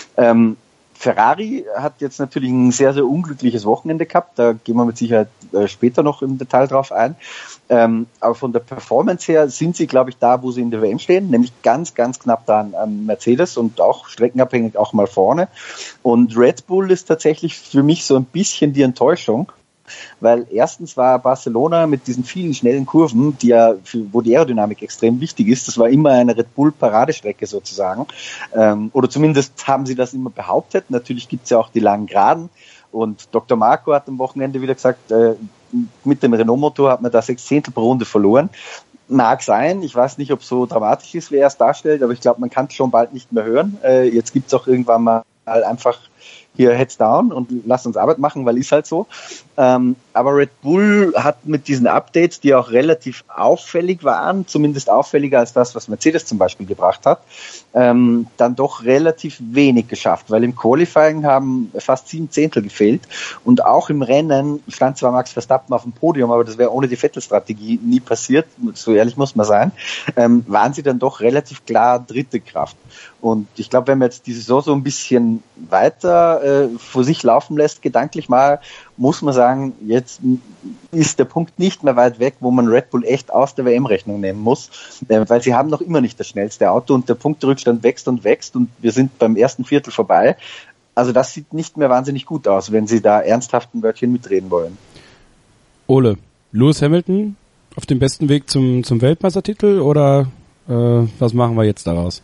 Ferrari hat jetzt natürlich ein sehr, sehr unglückliches Wochenende gehabt. Da gehen wir mit Sicherheit später noch im Detail drauf ein. Aber von der Performance her sind sie, glaube ich, da, wo sie in der WM stehen, nämlich ganz, ganz knapp da an Mercedes und auch streckenabhängig auch mal vorne. Und Red Bull ist tatsächlich für mich so ein bisschen die Enttäuschung. Weil erstens war Barcelona mit diesen vielen schnellen Kurven, wo die Aerodynamik extrem wichtig ist, das war immer eine Red Bull Paradestrecke sozusagen. Oder zumindest haben sie das immer behauptet. Natürlich gibt es ja auch die langen Geraden. Und Dr. Marco hat am Wochenende wieder gesagt, mit dem Renault-Motor hat man da 6 Zehntel pro Runde verloren. Mag sein, ich weiß nicht, ob es so dramatisch ist, wie er es darstellt, aber ich glaube, man kann es schon bald nicht mehr hören. Jetzt gibt es auch irgendwann mal einfach hier Heads down und lasst uns Arbeit machen, weil ist halt so. Aber Red Bull hat mit diesen Updates, die auch relativ auffällig waren, zumindest auffälliger als das, was Mercedes zum Beispiel gebracht hat, dann doch relativ wenig geschafft, weil im Qualifying haben fast 7 Zehntel gefehlt und auch im Rennen stand zwar Max Verstappen auf dem Podium, aber das wäre ohne die Vettel-Strategie nie passiert, so ehrlich muss man sein, waren sie dann doch relativ klar dritte Kraft. Und ich glaube, wenn man jetzt die Saison so ein bisschen weiter weiter vor sich laufen lässt, gedanklich mal, muss man sagen, jetzt ist der Punkt nicht mehr weit weg, wo man Red Bull echt aus der WM-Rechnung nehmen muss, weil sie haben noch immer nicht das schnellste Auto und der Punkterückstand wächst und wir sind beim ersten Viertel vorbei. Also das sieht nicht mehr wahnsinnig gut aus, wenn sie da ernsthaft ein Wörtchen mitreden wollen. Ole, Lewis Hamilton auf dem besten Weg zum Weltmeistertitel oder was machen wir jetzt daraus?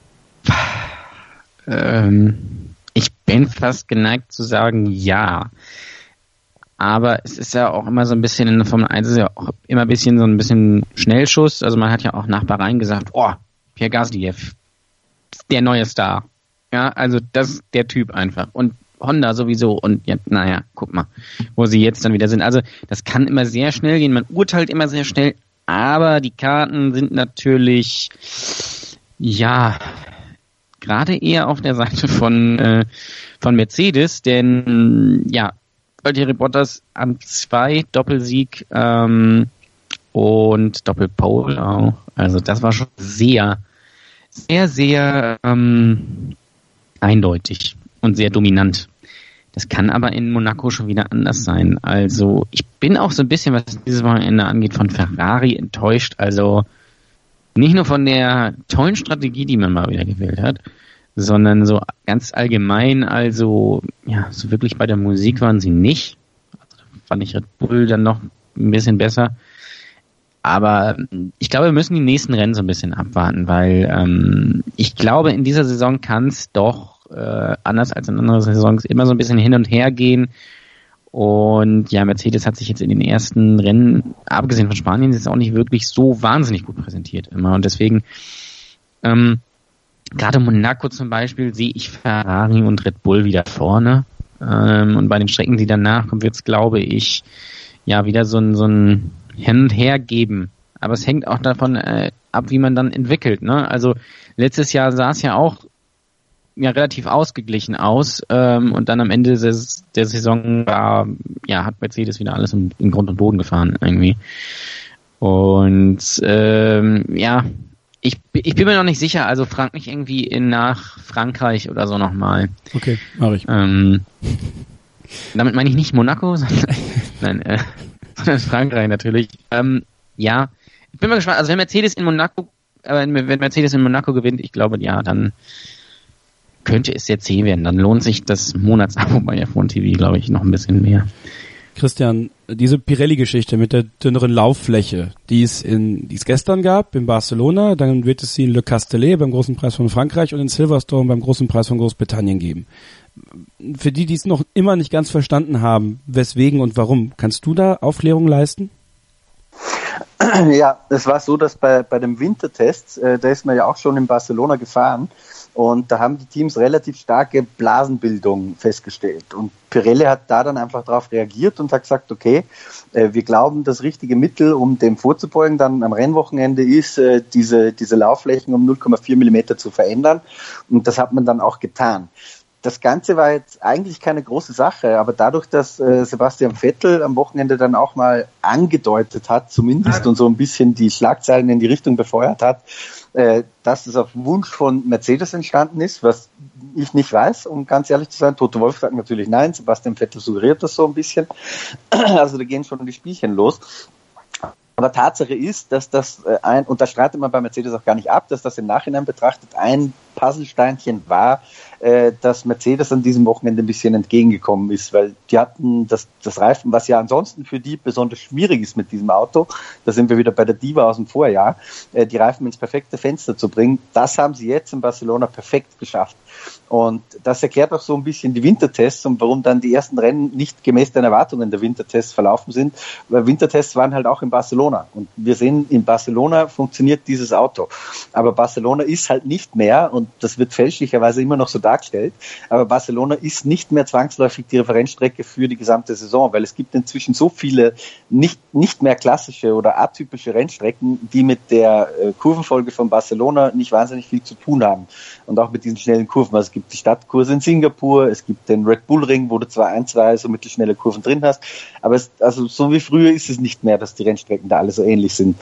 Ich bin fast geneigt zu sagen, ja. Aber es ist ja auch immer so ein bisschen in der Formel 1 ist ja auch immer ein bisschen so ein bisschen Schnellschuss. Also man hat ja auch nach Bahrain gesagt, Pierre Gasly, der neue Star. Ja, also das ist der Typ einfach. Und Honda sowieso. Und ja, naja, guck mal, wo sie jetzt dann wieder sind. Also das kann immer sehr schnell gehen. Man urteilt immer sehr schnell. Aber die Karten sind natürlich, ja, gerade eher auf der Seite von Mercedes. Denn, ja, Valtteri Bottas an 2 Doppelsieg und Doppelpole auch. Also das war schon sehr, sehr, sehr eindeutig und sehr dominant. Das kann aber in Monaco schon wieder anders sein. Also ich bin auch so ein bisschen, was dieses Wochenende angeht, von Ferrari enttäuscht. Also nicht nur von der tollen Strategie, die man mal wieder gewählt hat, sondern so ganz allgemein, also ja, so wirklich bei der Musik waren sie nicht. Also, fand ich Red Bull dann noch ein bisschen besser. Aber ich glaube, wir müssen die nächsten Rennen so ein bisschen abwarten, weil ich glaube, in dieser Saison kann es doch anders als in anderen Saisons immer so ein bisschen hin und her gehen. Und ja, Mercedes hat sich jetzt in den ersten Rennen, abgesehen von Spanien, jetzt auch nicht wirklich so wahnsinnig gut präsentiert immer. Und deswegen gerade Monaco zum Beispiel sehe ich Ferrari und Red Bull wieder vorne. Und bei den Strecken, die danach kommen, wird es, glaube ich, ja wieder so ein Hin und Her geben. Aber es hängt auch davon ab, wie man dann entwickelt. Ne? Also letztes Jahr sah es ja auch relativ ausgeglichen aus. Und dann am Ende der Saison hat Mercedes wieder alles in Grund und Boden gefahren irgendwie. Und ich bin mir noch nicht sicher, also frag mich irgendwie nach Frankreich oder so nochmal. Okay, mache ich. Damit meine ich nicht Monaco, sondern sondern Frankreich natürlich. Ja, ich bin mal gespannt, also wenn Mercedes in Monaco gewinnt, ich glaube, ja, dann könnte es sehr zäh werden. Dann lohnt sich das Monatsabo bei F1 TV, glaube ich, noch ein bisschen mehr. Christian, diese Pirelli-Geschichte mit der dünneren Lauffläche, die es gestern gab in Barcelona, dann wird es sie in Le Castellet beim Großen Preis von Frankreich und in Silverstone beim Großen Preis von Großbritannien geben. Für die es noch immer nicht ganz verstanden haben, weswegen und warum, kannst du da Aufklärung leisten? Ja, es war so, dass bei dem Wintertest, da ist man ja auch schon in Barcelona gefahren, und da haben die Teams relativ starke Blasenbildung festgestellt. Und Pirelli hat da dann einfach darauf reagiert und hat gesagt, okay, wir glauben, das richtige Mittel, um dem vorzubeugen, dann am Rennwochenende ist, diese Laufflächen um 0,4 Millimeter zu verändern. Und das hat man dann auch getan. Das Ganze war jetzt eigentlich keine große Sache, aber dadurch, dass Sebastian Vettel am Wochenende dann auch mal angedeutet hat, zumindest, und so ein bisschen die Schlagzeilen in die Richtung befeuert hat, dass es auf Wunsch von Mercedes entstanden ist, was ich nicht weiß, um ganz ehrlich zu sein. Toto Wolff sagt natürlich nein, Sebastian Vettel suggeriert das so ein bisschen. Also da gehen schon die Spielchen los. Aber Tatsache ist, dass das und da streitet man bei Mercedes auch gar nicht ab, dass das im Nachhinein betrachtet ein Puzzlesteinchen war, dass Mercedes an diesem Wochenende ein bisschen entgegengekommen ist, weil die hatten das Reifen, was ja ansonsten für die besonders schwierig ist mit diesem Auto, da sind wir wieder bei der Diva aus dem Vorjahr, die Reifen ins perfekte Fenster zu bringen, das haben sie jetzt in Barcelona perfekt geschafft. Und das erklärt auch so ein bisschen die Wintertests und warum dann die ersten Rennen nicht gemäß den Erwartungen der Wintertests verlaufen sind, weil Wintertests waren halt auch in Barcelona. Und wir sehen, in Barcelona funktioniert dieses Auto. Aber Barcelona ist halt nicht mehr, und das wird fälschlicherweise immer noch so dargestellt, aber Barcelona ist nicht mehr zwangsläufig die Referenzstrecke für die gesamte Saison, weil es gibt inzwischen so viele nicht mehr klassische oder atypische Rennstrecken, die mit der Kurvenfolge von Barcelona nicht wahnsinnig viel zu tun haben. Und auch mit diesen schnellen Kurven. Also es gibt die Stadtkurse in Singapur, es gibt den Red Bull Ring, wo du zwar 1-2 so mittelschnelle Kurven drin hast, aber also so wie früher ist es nicht mehr, dass die Rennstrecken da alle so ähnlich sind.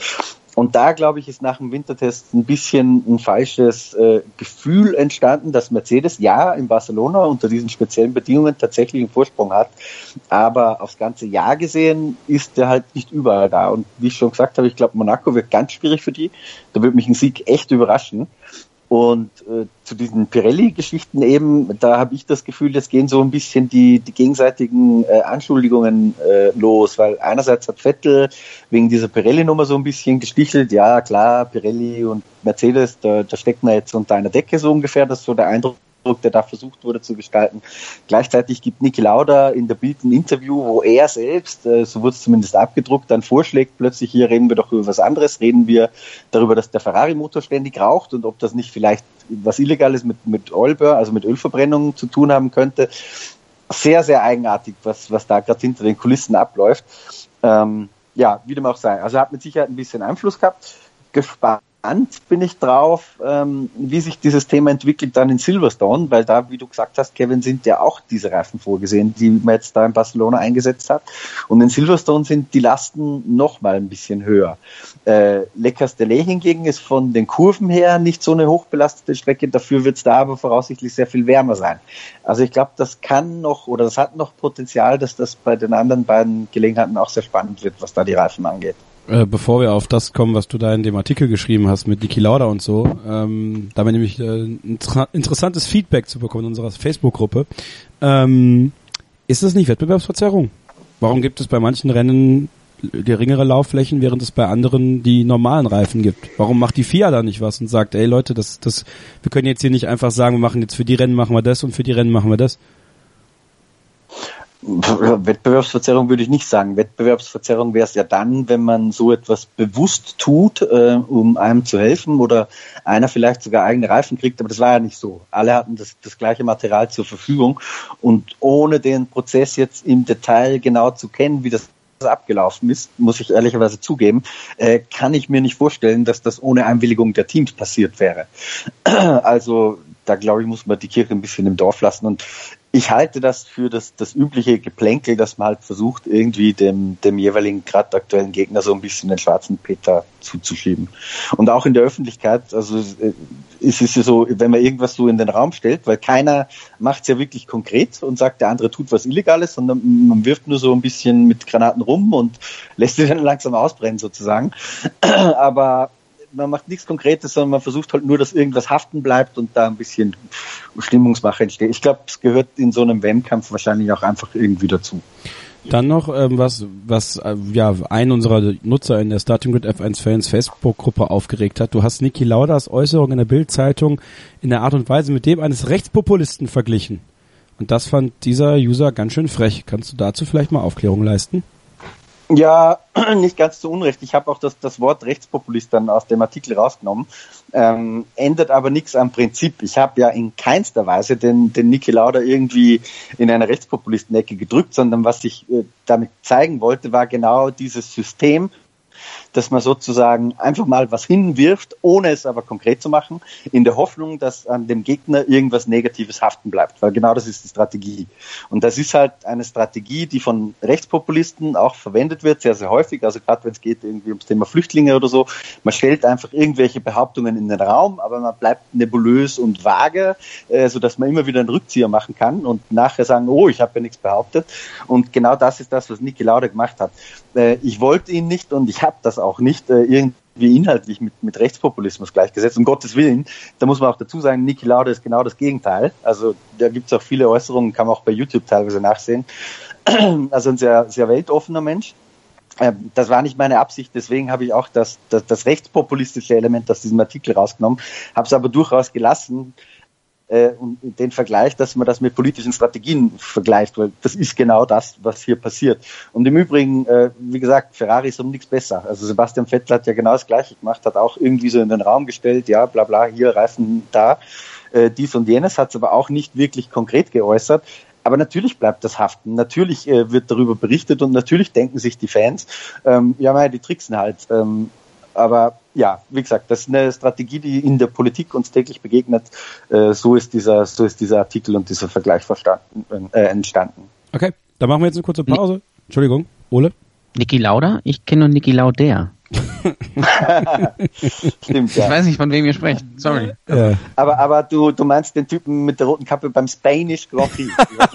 Und da, glaube ich, ist nach dem Wintertest ein bisschen ein falsches Gefühl entstanden, dass Mercedes ja in Barcelona unter diesen speziellen Bedingungen tatsächlich einen Vorsprung hat. Aber aufs ganze Jahr gesehen ist der halt nicht überall da. Und wie ich schon gesagt habe, ich glaube, Monaco wird ganz schwierig für die. Da wird mich ein Sieg echt überraschen. Und zu diesen Pirelli-Geschichten eben, da habe ich das Gefühl, jetzt gehen so ein bisschen die gegenseitigen Anschuldigungen los, weil einerseits hat Vettel wegen dieser Pirelli-Nummer so ein bisschen gestichelt, ja klar, Pirelli und Mercedes, da steckt man jetzt unter einer Decke so ungefähr, das ist so der Eindruck, der da versucht wurde zu gestalten. Gleichzeitig gibt Niki Lauda in der Bild ein Interview, wo er selbst, so wurde es zumindest abgedruckt, dann vorschlägt, plötzlich hier reden wir doch über was anderes, reden wir darüber, dass der Ferrari-Motor ständig raucht und ob das nicht vielleicht was Illegales mit Oilburn, also mit Ölverbrennung zu tun haben könnte. Sehr, sehr eigenartig, was da gerade hinter den Kulissen abläuft. Ja, wie dem auch sei. Also hat mit Sicherheit ein bisschen Einfluss gehabt. Gespannt bin ich drauf, wie sich dieses Thema entwickelt dann in Silverstone, weil da, wie du gesagt hast, Kevin, sind ja auch diese Reifen vorgesehen, die man jetzt da in Barcelona eingesetzt hat. Und in Silverstone sind die Lasten noch mal ein bisschen höher. Le Castellet hingegen ist von den Kurven her nicht so eine hochbelastete Strecke, dafür wird es da aber voraussichtlich sehr viel wärmer sein. Also ich glaube, das kann noch, oder das hat noch Potenzial, dass das bei den anderen beiden Gelegenheiten auch sehr spannend wird, was da die Reifen angeht. Bevor wir auf das kommen, was du da in dem Artikel geschrieben hast mit Niki Lauda und so, da war nämlich interessantes Feedback zu bekommen in unserer Facebook-Gruppe. Ist das nicht Wettbewerbsverzerrung? Warum gibt es bei manchen Rennen geringere Laufflächen, während es bei anderen die normalen Reifen gibt? Warum macht die FIA da nicht was und sagt, ey Leute, wir können jetzt hier nicht einfach sagen, wir machen jetzt für die Rennen machen wir das und für die Rennen machen wir das? Wettbewerbsverzerrung würde ich nicht sagen. Wettbewerbsverzerrung wäre es ja dann, wenn man so etwas bewusst tut, um einem zu helfen oder einer vielleicht sogar eigene Reifen kriegt, aber das war ja nicht so. Alle hatten das gleiche Material zur Verfügung und ohne den Prozess jetzt im Detail genau zu kennen, wie das abgelaufen ist, muss ich ehrlicherweise zugeben, kann ich mir nicht vorstellen, dass das ohne Einwilligung der Teams passiert wäre. Also da glaube ich, muss man die Kirche ein bisschen im Dorf lassen und ich halte das für das übliche Geplänkel, dass man halt versucht, irgendwie dem jeweiligen gerade aktuellen Gegner so ein bisschen den schwarzen Peter zuzuschieben. Und auch in der Öffentlichkeit, also es ist ja so, wenn man irgendwas so in den Raum stellt, weil keiner macht es ja wirklich konkret und sagt, der andere tut was Illegales, sondern man wirft nur so ein bisschen mit Granaten rum und lässt sie dann langsam ausbrennen sozusagen. Aber man macht nichts Konkretes, sondern man versucht halt nur, dass irgendwas haften bleibt und da ein bisschen Stimmungsmache entsteht. Ich glaube, es gehört in so einem WM-Kampf wahrscheinlich auch einfach irgendwie dazu. Dann noch was ein unserer Nutzer in der Starting Grid F1 Fans Facebook-Gruppe aufgeregt hat. Du hast Niki Laudas Äußerung in der Bild-Zeitung in der Art und Weise mit dem eines Rechtspopulisten verglichen. Und das fand dieser User ganz schön frech. Kannst du dazu vielleicht mal Aufklärung leisten? Ja, nicht ganz zu Unrecht. Ich habe auch das Wort Rechtspopulist dann aus dem Artikel rausgenommen. Ändert aber nichts am Prinzip. Ich habe ja in keinster Weise den Niki Lauda irgendwie in eine Rechtspopulisten-Ecke gedrückt, sondern was ich damit zeigen wollte, war genau dieses System, dass man sozusagen einfach mal was hinwirft, ohne es aber konkret zu machen, in der Hoffnung, dass an dem Gegner irgendwas Negatives haften bleibt, weil genau das ist die Strategie. Und das ist halt eine Strategie, die von Rechtspopulisten auch verwendet wird, sehr, sehr häufig, also gerade wenn es geht irgendwie ums Thema Flüchtlinge oder so, man stellt einfach irgendwelche Behauptungen in den Raum, aber man bleibt nebulös und vage, sodass man immer wieder einen Rückzieher machen kann und nachher sagen, oh, ich habe ja nichts behauptet. Und genau das ist das, was Niki Lauda gemacht hat. Ich wollte ihn nicht und ich habe das auch nicht irgendwie inhaltlich mit Rechtspopulismus gleichgesetzt. Um Gottes Willen, da muss man auch dazu sagen, Niki Lauda ist genau das Gegenteil. Also da gibt es auch viele Äußerungen, kann man auch bei YouTube teilweise nachsehen. Also ein sehr, sehr weltoffener Mensch. Das war nicht meine Absicht, deswegen habe ich auch das rechtspopulistische Element aus diesem Artikel rausgenommen, habe es aber durchaus gelassen, und den Vergleich, dass man das mit politischen Strategien vergleicht, weil das ist genau das, was hier passiert. Und im Übrigen, wie gesagt, Ferrari ist um nichts besser. Also Sebastian Vettel hat ja genau das Gleiche gemacht, hat auch irgendwie so in den Raum gestellt, ja, bla bla, hier Reifen da, dies und jenes, hat es aber auch nicht wirklich konkret geäußert. Aber natürlich bleibt das haften, natürlich wird darüber berichtet und natürlich denken sich die Fans, die tricksen halt. Aber ja, wie gesagt, das ist eine Strategie, die in der Politik uns täglich begegnet. So ist dieser Artikel und dieser Vergleich entstanden. Okay, dann machen wir jetzt eine kurze Pause. Entschuldigung, Ole? Niki Lauda? Ich kenne nur Niki Lauda. Stimmt, ja. Ich weiß nicht, von wem ihr sprecht. Sorry. Ja. Aber du meinst den Typen mit der roten Kappe beim Spanish Grand Prix.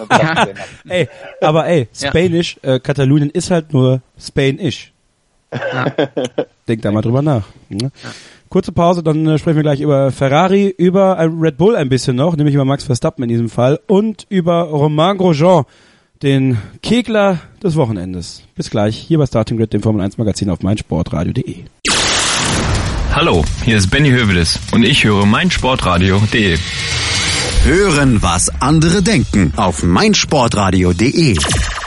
Spanish, Katalonien ist halt nur Spanish. Ja. Denk da mal drüber nach. Ne? Ja. Kurze Pause, dann sprechen wir gleich über Ferrari, über Red Bull ein bisschen noch, nämlich über Max Verstappen in diesem Fall und über Romain Grosjean, den Kegler des Wochenendes. Bis gleich, hier bei Starting Grid, dem Formel 1 Magazin auf meinsportradio.de. Hallo, hier ist Benny Hövedes und ich höre meinsportradio.de. Hören, was andere denken auf meinsportradio.de.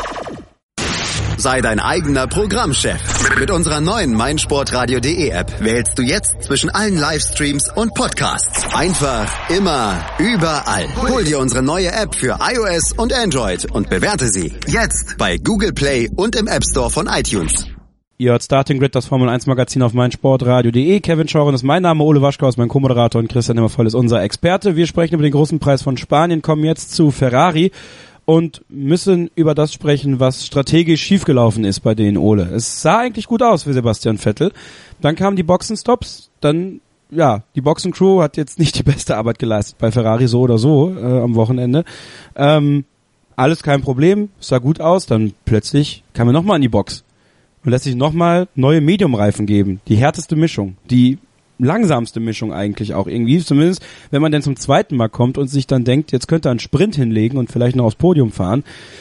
Sei dein eigener Programmchef. Mit unserer neuen meinsportradio.de App wählst du jetzt zwischen allen Livestreams und Podcasts. Einfach, immer, überall. Hol dir unsere neue App für iOS und Android und bewerte sie jetzt bei Google Play und im App Store von iTunes. Ihr hört Starting Grid, das Formel 1 Magazin auf meinsportradio.de. Kevin Scheuren ist mein Name, Ole Waschkau ist mein Co-Moderator und Christian Immervoll ist unser Experte. Wir sprechen über den großen Preis von Spanien, kommen jetzt zu Ferrari und müssen über das sprechen, was strategisch schiefgelaufen ist bei denen, Ole. Es sah eigentlich gut aus für Sebastian Vettel. Dann kamen die Boxenstops, dann, ja, die Boxencrew hat jetzt nicht die beste Arbeit geleistet bei Ferrari, so oder so, am Wochenende. Alles kein Problem, sah gut aus, dann plötzlich kam er nochmal in die Box und lässt sich nochmal neue Medium-Reifen geben. Die härteste Mischung, die langsamste Mischung eigentlich auch irgendwie, zumindest wenn man denn zum zweiten Mal kommt und sich dann denkt, jetzt könnte er einen Sprint hinlegen und vielleicht noch aufs Podium fahren.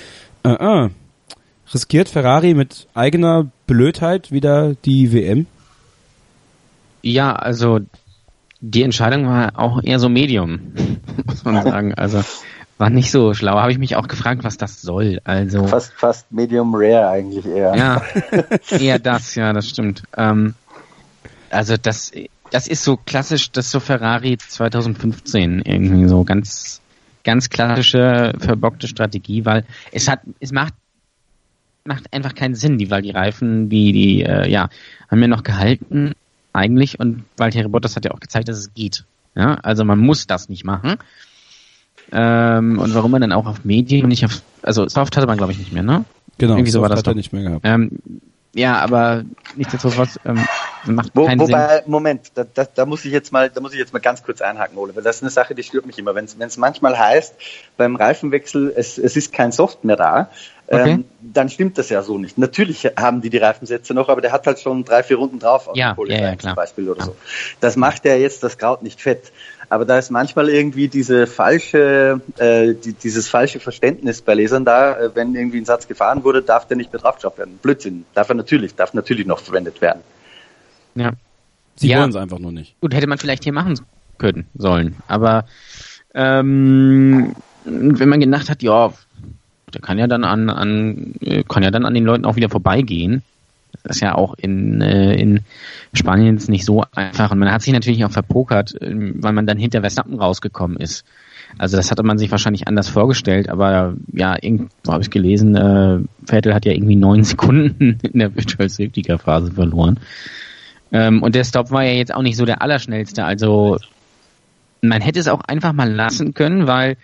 Riskiert Ferrari mit eigener Blödheit wieder die WM? Ja, also die Entscheidung war auch eher so Medium, muss man sagen. Also war nicht so schlau. Habe ich mich auch gefragt, was das soll. Also fast Medium Rare eigentlich eher. Ja, eher das, ja, das stimmt. Also das ist so klassisch, das ist so Ferrari 2015 irgendwie so ganz klassische verbockte Strategie, weil es macht einfach keinen Sinn, weil die Reifen, die haben ja noch gehalten eigentlich und Valtteri Bottas hat ja auch gezeigt, dass es geht. Ja, also man muss das nicht machen. Und warum man dann auch auf Medien und nicht auf, also Soft hatte man glaube ich nicht mehr, ne? Genau, irgendwie so war das hat er nicht mehr gehabt. Ja, aber nichtsdestotrotz macht keinen Sinn. Wobei, Moment, da muss ich jetzt mal ganz kurz einhaken, Ole, weil das ist eine Sache, die stört mich immer. Wenn es manchmal heißt, beim Reifenwechsel, es ist kein Soft mehr da, okay, dann stimmt das ja so nicht. Natürlich haben die Reifensätze noch, aber der hat halt schon 3-4 Runden drauf auf dem Polyreifen zum Beispiel oder so. Das macht ja jetzt das Kraut nicht fett. Aber da ist manchmal irgendwie dieses falsche Verständnis bei Lesern da, wenn irgendwie ein Satz gefahren wurde, darf der nicht mehr draufgeschaut werden. Blödsinn. Darf natürlich noch verwendet werden. Ja. Sie wollen es einfach nur nicht. Gut, hätte man vielleicht hier machen können, sollen. Aber wenn man gedacht hat, ja, der kann ja dann an den Leuten auch wieder vorbeigehen. Das ist ja auch in Spanien nicht so einfach. Und man hat sich natürlich auch verpokert, weil man dann hinter Verstappen rausgekommen ist. Also das hatte man sich wahrscheinlich anders vorgestellt, aber ja, irgendwo habe ich gelesen, Vettel hat ja irgendwie 9 Sekunden in der Virtual Safety Car Phase verloren. Und der Stop war ja jetzt auch nicht so der allerschnellste. Also man hätte es auch einfach mal lassen können, weil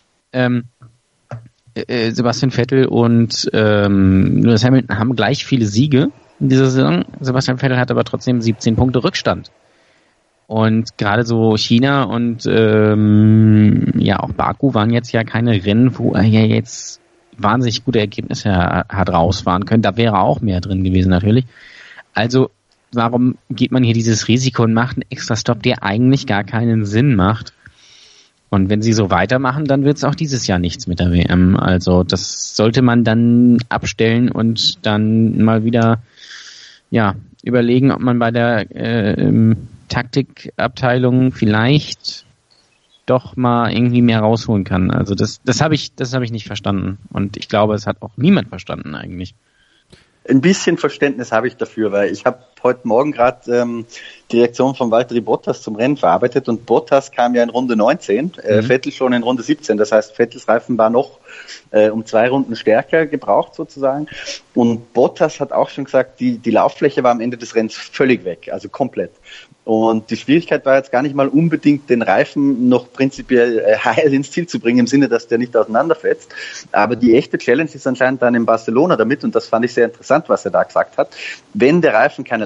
Sebastian Vettel und Lewis Hamilton haben gleich viele Siege in dieser Saison. Sebastian Vettel hat aber trotzdem 17 Punkte Rückstand. Und gerade so China und auch Baku waren jetzt ja keine Rennen, wo er ja jetzt wahnsinnig gute Ergebnisse hat rausfahren können. Da wäre auch mehr drin gewesen natürlich. Also warum geht man hier dieses Risiko und macht einen extra Stopp, der eigentlich gar keinen Sinn macht? Und wenn sie so weitermachen, dann wird es auch dieses Jahr nichts mit der WM. Also das sollte man dann abstellen und dann mal wieder überlegen, ob man bei der Taktikabteilung vielleicht doch mal irgendwie mehr rausholen kann. Also das habe ich nicht verstanden. Und ich glaube, es hat auch niemand verstanden eigentlich. Ein bisschen Verständnis habe ich dafür, weil ich habe heute Morgen gerade die Reaktion von Valtteri Bottas zum Rennen verarbeitet und Bottas kam ja in Runde 19, Vettel schon in Runde 17. Das heißt, Vettels Reifen war noch um 2 Runden stärker gebraucht sozusagen. Und Bottas hat auch schon gesagt, die Lauffläche war am Ende des Rennens völlig weg, also komplett. Und die Schwierigkeit war jetzt gar nicht mal unbedingt, den Reifen noch prinzipiell heil ins Ziel zu bringen, im Sinne, dass der nicht auseinanderfetzt. Aber die echte Challenge ist anscheinend dann in Barcelona damit, und das fand ich sehr interessant, was er da gesagt hat. Wenn der Reifen keine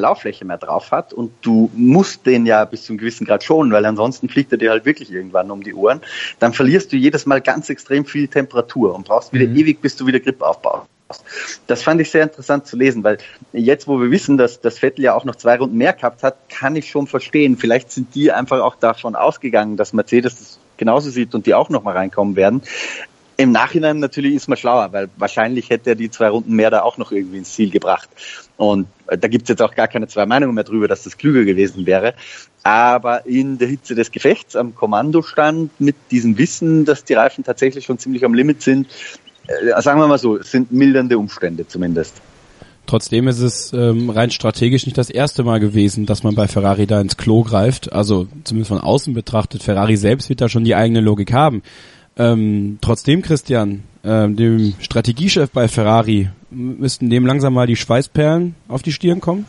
Lauffläche mehr drauf hat und du musst den ja bis zu einem gewissen Grad schonen, weil ansonsten fliegt er dir halt wirklich irgendwann um die Ohren, dann verlierst du jedes Mal ganz extrem viel Temperatur und brauchst wieder ewig, bis du wieder Grip aufbaust. Das fand ich sehr interessant zu lesen, weil jetzt, wo wir wissen, dass das Vettel ja auch noch 2 Runden mehr gehabt hat, kann ich schon verstehen. Vielleicht sind die einfach auch davon ausgegangen, dass Mercedes das genauso sieht und die auch noch mal reinkommen werden. Im Nachhinein natürlich ist man schlauer, weil wahrscheinlich hätte er die 2 Runden mehr da auch noch irgendwie ins Ziel gebracht. Und da gibt's jetzt auch gar keine 2 Meinungen mehr drüber, dass das klüger gewesen wäre. Aber in der Hitze des Gefechts am Kommandostand mit diesem Wissen, dass die Reifen tatsächlich schon ziemlich am Limit sind, sagen wir mal so, es sind mildernde Umstände zumindest. Trotzdem ist es rein strategisch nicht das erste Mal gewesen, dass man bei Ferrari da ins Klo greift. Also zumindest von außen betrachtet, Ferrari selbst wird da schon die eigene Logik haben. Trotzdem, Christian, dem Strategiechef bei Ferrari, müssten dem langsam mal die Schweißperlen auf die Stirn kommen?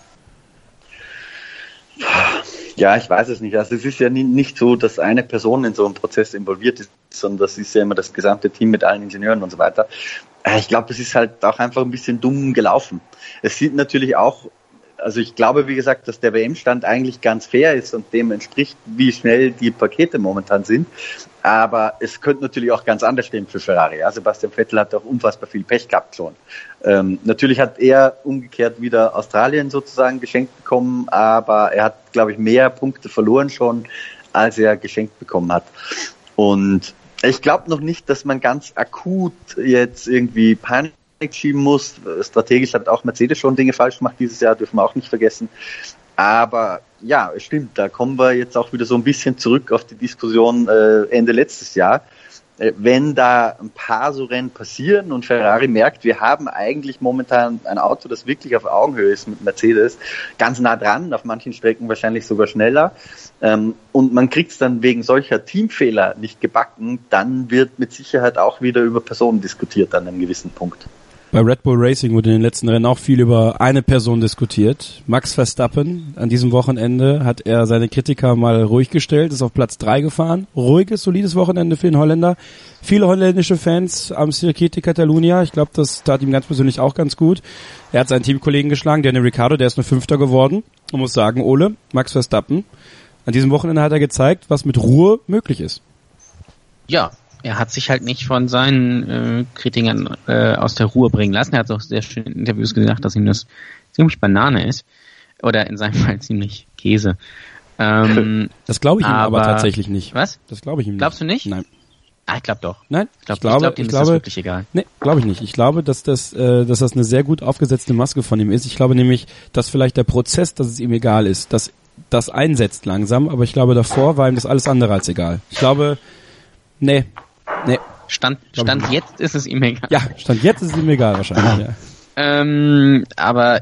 Ja, ich weiß es nicht. Also es ist ja nicht so, dass eine Person in so einem Prozess involviert ist, sondern das ist ja immer das gesamte Team mit allen Ingenieuren und so weiter. Ich glaube, das ist halt auch einfach ein bisschen dumm gelaufen. Es sieht natürlich auch, also ich glaube, wie gesagt, dass der WM-Stand eigentlich ganz fair ist und dem entspricht, wie schnell die Pakete momentan sind. Aber es könnte natürlich auch ganz anders stehen für Ferrari. Ja, Sebastian Vettel hat auch unfassbar viel Pech gehabt schon. Natürlich hat er umgekehrt wieder Australien sozusagen geschenkt bekommen, aber er hat, glaube ich, mehr Punkte verloren schon, als er geschenkt bekommen hat. Und ich glaube noch nicht, dass man ganz akut jetzt irgendwie Panik schieben muss. Strategisch hat auch Mercedes schon Dinge falsch gemacht dieses Jahr, dürfen wir auch nicht vergessen. Aber ja, es stimmt, da kommen wir jetzt auch wieder so ein bisschen zurück auf die Diskussion Ende letztes Jahr. Wenn da ein paar so Rennen passieren und Ferrari merkt, wir haben eigentlich momentan ein Auto, das wirklich auf Augenhöhe ist mit Mercedes, ganz nah dran, auf manchen Strecken wahrscheinlich sogar schneller, und man kriegt es dann wegen solcher Teamfehler nicht gebacken, dann wird mit Sicherheit auch wieder über Personen diskutiert an einem gewissen Punkt. Bei Red Bull Racing wurde in den letzten Rennen auch viel über eine Person diskutiert. Max Verstappen. An diesem Wochenende hat er seine Kritiker mal ruhig gestellt, ist auf Platz 3 gefahren. Ruhiges, solides Wochenende für den Holländer. Viele holländische Fans am Circuit de Catalunya. Ich glaube, das tat ihm ganz persönlich auch ganz gut. Er hat seinen Teamkollegen geschlagen, Daniel Ricciardo, der ist nur Fünfter geworden. Man muss sagen, Ole, Max Verstappen. An diesem Wochenende hat er gezeigt, was mit Ruhe möglich ist. Ja. Er hat sich halt nicht von seinen Kritikern aus der Ruhe bringen lassen. Er hat auch sehr schön in Interviews gesagt, dass ihm das ziemlich Banane ist. Oder in seinem Fall ziemlich Käse. Das glaube ich ihm aber tatsächlich nicht. Was? Das glaube ich ihm nicht. Glaubst du nicht? Nein. Ich glaube doch. Nein, ich glaube, ihm ist das wirklich egal. Nee, glaube ich nicht. Ich glaube, dass das eine sehr gut aufgesetzte Maske von ihm ist. Ich glaube nämlich, dass vielleicht der Prozess, dass es ihm egal ist, dass das einsetzt langsam. Aber ich glaube, davor war ihm das alles andere als egal. Ich glaube, nee. Stand jetzt ist es ihm egal. Ja, Stand jetzt ist es ihm egal wahrscheinlich. Ja. Aber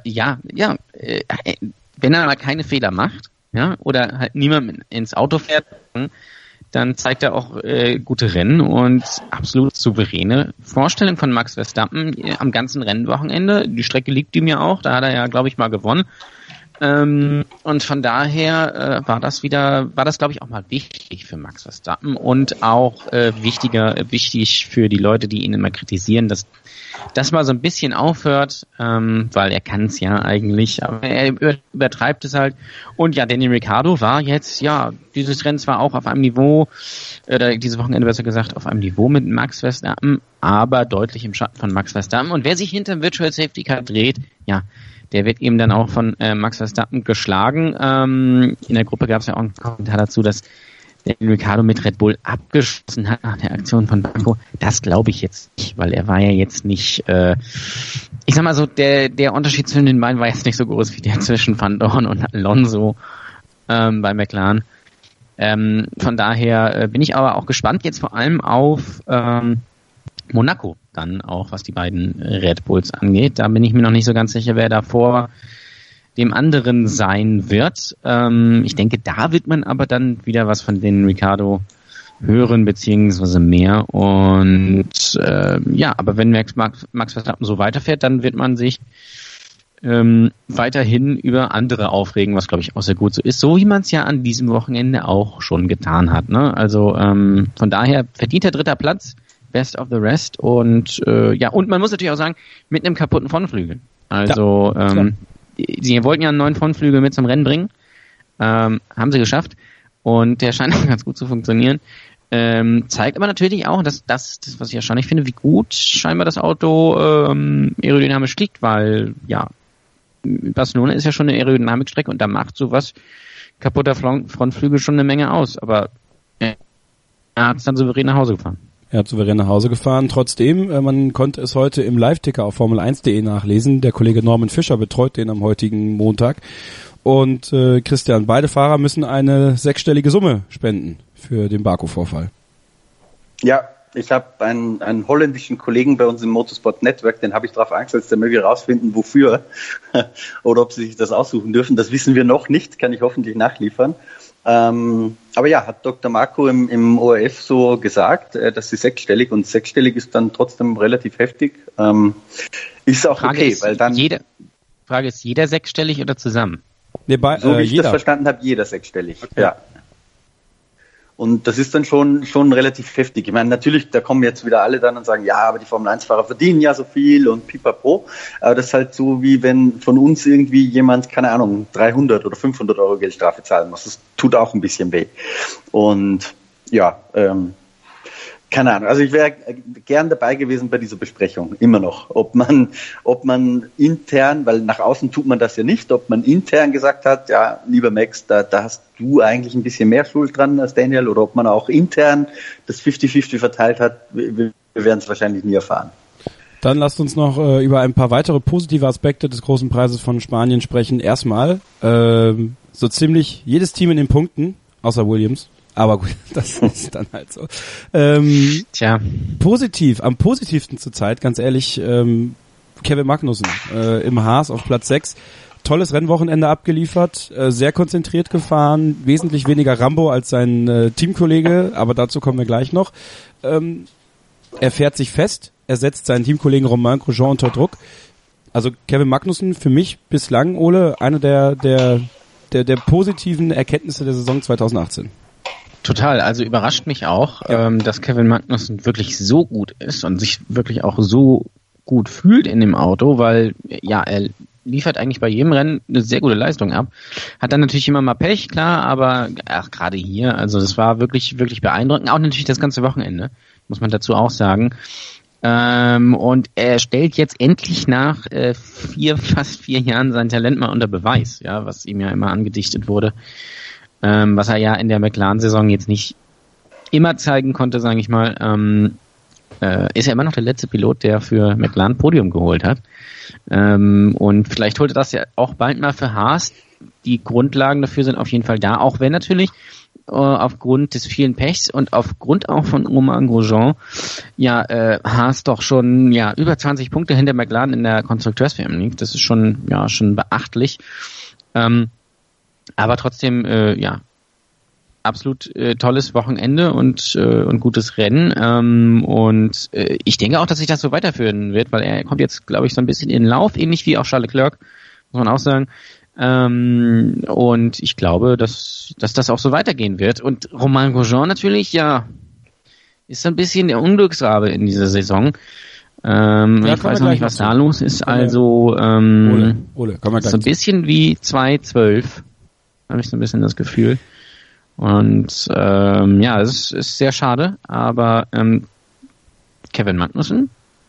wenn er mal keine Fehler macht, ja, oder halt niemand ins Auto fährt, dann zeigt er auch gute Rennen und absolut souveräne Vorstellung von Max Verstappen am ganzen Rennwochenende. Die Strecke liegt ihm ja auch, da hat er ja, glaube ich, mal gewonnen. Und von daher war das, glaube ich, auch mal wichtig für Max Verstappen und auch wichtig für die Leute, die ihn immer kritisieren, dass das mal so ein bisschen aufhört, weil er kann es ja eigentlich, aber er übertreibt es halt. Und ja, Daniel Ricciardo war jetzt, ja, dieses Rennen zwar auch auf einem Niveau, oder dieses Wochenende besser gesagt, auf einem Niveau mit Max Verstappen, aber deutlich im Schatten von Max Verstappen. Und wer sich hinter dem Virtual Safety Car dreht, ja, der wird eben dann auch von Max Verstappen geschlagen. In der Gruppe gab es ja auch einen Kommentar dazu, dass Daniel Ricciardo mit Red Bull abgeschossen hat nach der Aktion von Baku. Das glaube ich jetzt nicht, weil er war ja jetzt nicht, ich sag mal so, der Unterschied zwischen den beiden war jetzt nicht so groß wie der zwischen Van Dorn und Alonso bei McLaren. Von daher bin ich aber auch gespannt jetzt vor allem auf Monaco dann auch, was die beiden Red Bulls angeht. Da bin ich mir noch nicht so ganz sicher, wer da vor dem anderen sein wird. Ich denke, da wird man aber dann wieder was von den Ricciardo hören, beziehungsweise mehr. Und aber wenn Max Verstappen so weiterfährt, dann wird man sich weiterhin über andere aufregen, was, glaube ich, auch sehr gut so ist. So wie man es ja an diesem Wochenende auch schon getan hat. Ne? Also von daher verdienter 3. Platz, Best of the Rest. Und und man muss natürlich auch sagen, mit einem kaputten Frontflügel. Also sie wollten ja einen neuen Frontflügel mit zum Rennen bringen, haben sie geschafft und der scheint auch ganz gut zu funktionieren. Zeigt aber natürlich auch, dass das, was ich erstaunlich finde, wie gut scheinbar das Auto aerodynamisch liegt, weil ja, Barcelona ist ja schon eine Aerodynamikstrecke und da macht sowas kaputter Frontflügel schon eine Menge aus, aber er hat es dann souverän nach Hause gefahren. Er hat souverän nach Hause gefahren. Trotzdem, man konnte es heute im Live-Ticker auf Formel1.de nachlesen. Der Kollege Norman Fischer betreut den am heutigen Montag. Und Christian, beide Fahrer müssen eine 6-stellige Summe spenden für den Baku-Vorfall. Ja, ich habe einen holländischen Kollegen bei uns im Motorsport Network, den habe ich darauf angesetzt, der möge herausfinden, wofür oder ob sie sich das aussuchen dürfen. Das wissen wir noch nicht, kann ich hoffentlich nachliefern. Aber ja, hat Dr. Marco im ORF so gesagt, dass sie 6-stellig und 6-stellig ist dann trotzdem relativ heftig. Ist auch Frage okay, ist, weil dann... Frage ist, jeder 6-stellig oder zusammen? Nee, so wie ich das verstanden habe, jeder 6-stellig. Okay. Ja. Und das ist dann schon relativ heftig. Ich meine, natürlich, da kommen jetzt wieder alle dann und sagen, ja, aber die Formel-1-Fahrer verdienen ja so viel und pipapo. Aber das ist halt so, wie wenn von uns irgendwie jemand, keine Ahnung, 300 oder 500 Euro Geldstrafe zahlen muss. Das tut auch ein bisschen weh. Und ja, keine Ahnung. Also ich wäre gern dabei gewesen bei dieser Besprechung, immer noch. Ob man intern, weil nach außen tut man das ja nicht, ob man intern gesagt hat, ja, lieber Max, da hast du eigentlich ein bisschen mehr Schuld dran als Daniel, oder ob man auch intern das 50-50 verteilt hat, wir werden es wahrscheinlich nie erfahren. Dann lasst uns noch über ein paar weitere positive Aspekte des großen Preises von Spanien sprechen. Erstmal, so ziemlich jedes Team in den Punkten, außer Williams. Aber gut, das ist dann halt so. Tja. Am positivsten zurzeit, ganz ehrlich, Kevin Magnussen im Haas auf Platz 6. Tolles Rennwochenende abgeliefert, sehr konzentriert gefahren, wesentlich weniger Rambo als sein Teamkollege, aber dazu kommen wir gleich noch. Er fährt sich fest, er setzt seinen Teamkollegen Romain Grosjean unter Druck. Also Kevin Magnussen für mich bislang, Ole, eine der positiven Erkenntnisse der Saison 2018. Total, also überrascht mich auch, dass Kevin Magnussen wirklich so gut ist und sich wirklich auch so gut fühlt in dem Auto, weil ja, er liefert eigentlich bei jedem Rennen eine sehr gute Leistung ab. Hat dann natürlich immer mal Pech, klar, aber gerade hier, also das war wirklich, wirklich beeindruckend. Auch natürlich das ganze Wochenende, muss man dazu auch sagen. Und er stellt jetzt endlich nach fast 4 Jahren sein Talent mal unter Beweis, ja, was ihm ja immer angedichtet wurde. Was er ja in der McLaren-Saison jetzt nicht immer zeigen konnte, sage ich mal, ist er immer noch der letzte Pilot, der für McLaren Podium geholt hat. Und vielleicht holt er das ja auch bald mal für Haas. Die Grundlagen dafür sind auf jeden Fall da, auch wenn natürlich aufgrund des vielen Pechs und aufgrund auch von Romain Grosjean Haas doch schon über 20 Punkte hinter McLaren in der Konstrukteurs-WM liegt. Das ist schon beachtlich. Aber trotzdem, absolut tolles Wochenende und gutes Rennen. Ich denke auch, dass sich das so weiterführen wird, weil er kommt jetzt, glaube ich, so ein bisschen in den Lauf, ähnlich wie auch Charles Leclerc, muss man auch sagen. Und ich glaube, dass das auch so weitergehen wird. Und Romain Grosjean natürlich, ist so ein bisschen der Unglücksrabe in dieser Saison. Ich weiß noch nicht, was da los ist. Also Ole, so ein bisschen wie 2012. Habe ich so ein bisschen das Gefühl. Und es ist sehr schade, aber Kevin Magnussen,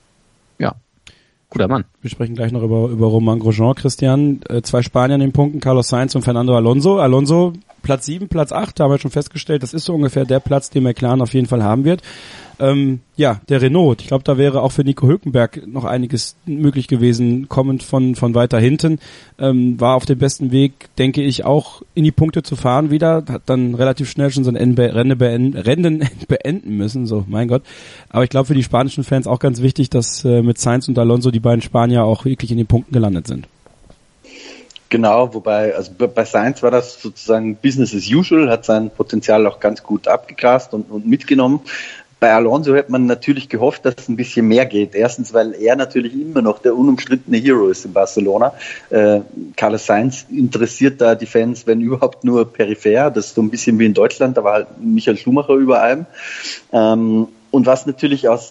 guter Mann. Wir sprechen gleich noch über Romain Grosjean, Christian. 2 Spanier in den Punkten, Carlos Sainz und Fernando Alonso. Alonso Platz 7, Platz 8, da haben wir schon festgestellt, das ist so ungefähr der Platz, den McLaren auf jeden Fall haben wird. Der Renault, ich glaube, da wäre auch für Nico Hülkenberg noch einiges möglich gewesen, kommend von weiter hinten, war auf dem besten Weg, denke ich, auch in die Punkte zu fahren wieder, hat dann relativ schnell schon sein Rennen beenden müssen, so, mein Gott. Aber ich glaube, für die spanischen Fans auch ganz wichtig, dass mit Sainz und Alonso die beiden Spanier auch wirklich in den Punkten gelandet sind. Genau, wobei, also bei Sainz war das sozusagen Business as usual, hat sein Potenzial auch ganz gut abgegrast und mitgenommen. Bei Alonso hätte man natürlich gehofft, dass es ein bisschen mehr geht. Erstens, weil er natürlich immer noch der unumstrittene Hero ist in Barcelona. Carlos Sainz interessiert da die Fans, wenn überhaupt, nur peripher. Das ist so ein bisschen wie in Deutschland, da war halt Michael Schumacher über allem. Und was natürlich aus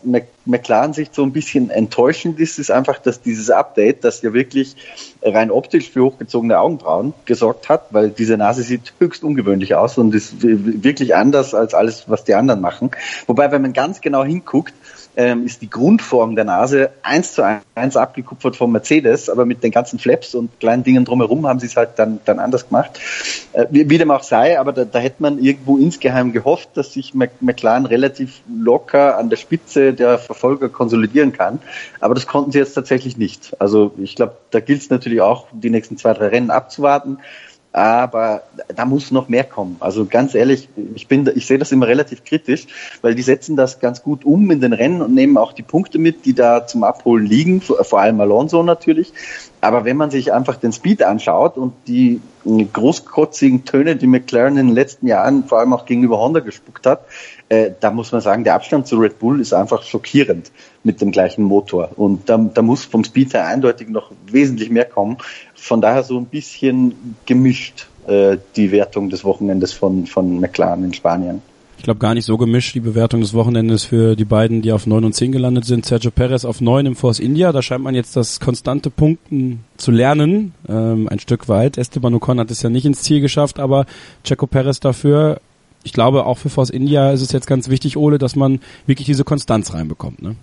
McLaren-Sicht so ein bisschen enttäuschend ist einfach, dass dieses Update, das ja wirklich rein optisch für hochgezogene Augenbrauen gesorgt hat, weil diese Nase sieht höchst ungewöhnlich aus und ist wirklich anders als alles, was die anderen machen. Wobei, wenn man ganz genau hinguckt, ist die Grundform der Nase 1:1 abgekupfert vom Mercedes, aber mit den ganzen Flaps und kleinen Dingen drumherum haben sie es halt dann anders gemacht. Wie dem auch sei, aber da hätte man irgendwo insgeheim gehofft, dass sich McLaren relativ locker an der Spitze der Verfolger konsolidieren kann, aber das konnten sie jetzt tatsächlich nicht. Also ich glaube, da gilt es natürlich auch, die nächsten 2-3 Rennen abzuwarten. Aber da muss noch mehr kommen. Also ganz ehrlich, ich sehe das immer relativ kritisch, weil die setzen das ganz gut um in den Rennen und nehmen auch die Punkte mit, die da zum Abholen liegen, vor allem Alonso natürlich. Aber wenn man sich einfach den Speed anschaut und die großkotzigen Töne, die McLaren in den letzten Jahren vor allem auch gegenüber Honda gespuckt hat, da muss man sagen, der Abstand zu Red Bull ist einfach schockierend mit dem gleichen Motor. Und da muss vom Speed her eindeutig noch wesentlich mehr kommen. Von daher so ein bisschen gemischt die Wertung des Wochenendes von McLaren in Spanien. Ich glaube gar nicht so gemischt, die Bewertung des Wochenendes für die beiden, die auf 9 und 10 gelandet sind. Sergio Perez auf 9 im Force India, da scheint man jetzt das konstante Punkten zu lernen, ein Stück weit. Esteban Ocon hat es ja nicht ins Ziel geschafft, aber Checo Perez dafür. Ich glaube, auch für Force India ist es jetzt ganz wichtig, Ole, dass man wirklich diese Konstanz reinbekommt, ne?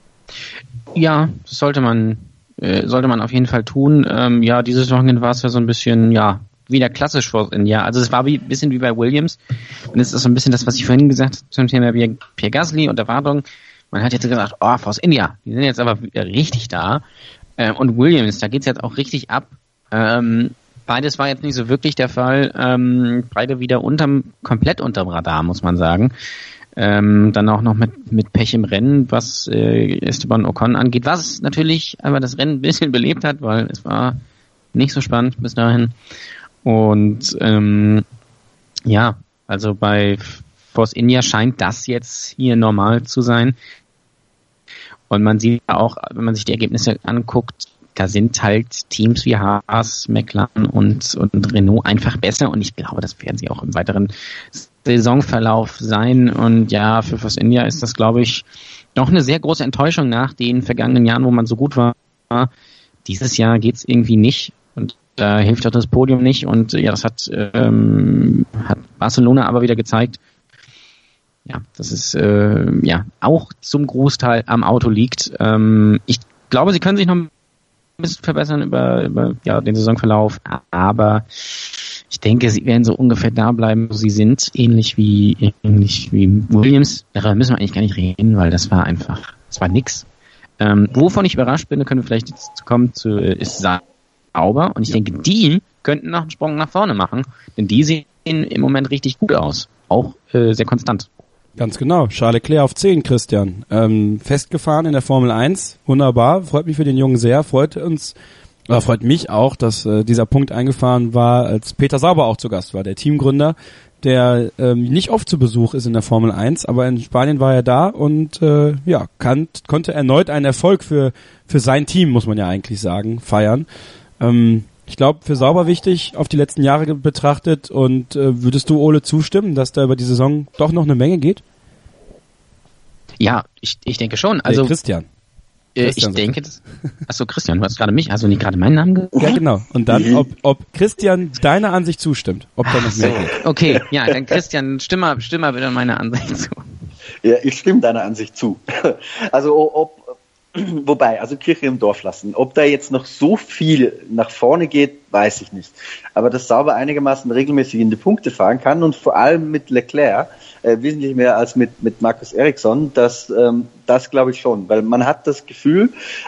Ja, das sollte man auf jeden Fall tun. Ja, dieses Wochenende war es ja so ein bisschen, ja, wieder klassisch Force India. Also es war ein bisschen wie bei Williams. Und es ist so ein bisschen das, was ich vorhin gesagt habe zum Thema Pierre Gasly und Erwartung. Man hat jetzt gesagt, Force India, die sind jetzt aber wieder richtig da. Und Williams, da geht's jetzt auch richtig ab. Beides war jetzt nicht so wirklich der Fall. Beide wieder komplett unterm Radar, muss man sagen. Dann auch noch mit Pech im Rennen, was Esteban Ocon angeht, was natürlich aber das Rennen ein bisschen belebt hat, weil es war nicht so spannend bis dahin. Und ja, also bei Force India scheint das jetzt hier normal zu sein. Und man sieht auch, wenn man sich die Ergebnisse anguckt, da sind halt Teams wie Haas, McLaren und Renault einfach besser und ich glaube, das werden sie auch im weiteren Saisonverlauf sein. Und ja, für Force India ist das, glaube ich, noch eine sehr große Enttäuschung nach den vergangenen Jahren, wo man so gut war. Dieses Jahr geht's irgendwie nicht und da hilft auch das Podium nicht und ja, das hat Barcelona aber wieder gezeigt. Ja, dass es ja auch zum Großteil am Auto liegt. Ich glaube, sie können sich noch ein bisschen verbessern über den Saisonverlauf, aber ich denke, sie werden so ungefähr da bleiben, wo sie sind, ähnlich wie Williams. Darüber müssen wir eigentlich gar nicht reden, weil das war nix. Wovon ich überrascht bin, da können wir vielleicht jetzt kommen ist Sauber und ich denke, die könnten noch einen Sprung nach vorne machen, denn die sehen im Moment richtig gut aus, auch sehr konstant. Ganz genau. Charles Leclerc auf 10, Christian. Festgefahren in der Formel 1. Wunderbar. Freut mich für den Jungen sehr. Freut mich auch, dass dieser Punkt eingefahren war, als Peter Sauber auch zu Gast war, der Teamgründer, der nicht oft zu Besuch ist in der Formel 1, aber in Spanien war er da und konnte erneut einen Erfolg für sein Team, muss man ja eigentlich sagen, feiern. Ich glaube, für Sauber wichtig, auf die letzten Jahre betrachtet und würdest du, Ole, zustimmen, dass da über die Saison doch noch eine Menge geht? Ja, ich denke schon. Also Christian. Ich denke, Christian, du hast gerade mich, also nicht gerade meinen Namen gesagt? Ja, genau. Und dann, ob Christian deiner Ansicht zustimmt, ob da noch mehr geht. Okay, ja, dann Christian, stimm mal bitte meiner Ansicht zu. Ja, ich stimme deiner Ansicht zu. Also wobei, Kirche im Dorf lassen. Ob da jetzt noch so viel nach vorne geht, weiß ich nicht. Aber dass Sauber einigermaßen regelmäßig in die Punkte fahren kann und vor allem mit Leclerc, wesentlich mehr als mit Marcus Ericsson, das glaube ich schon. Weil man hat das Gefühl,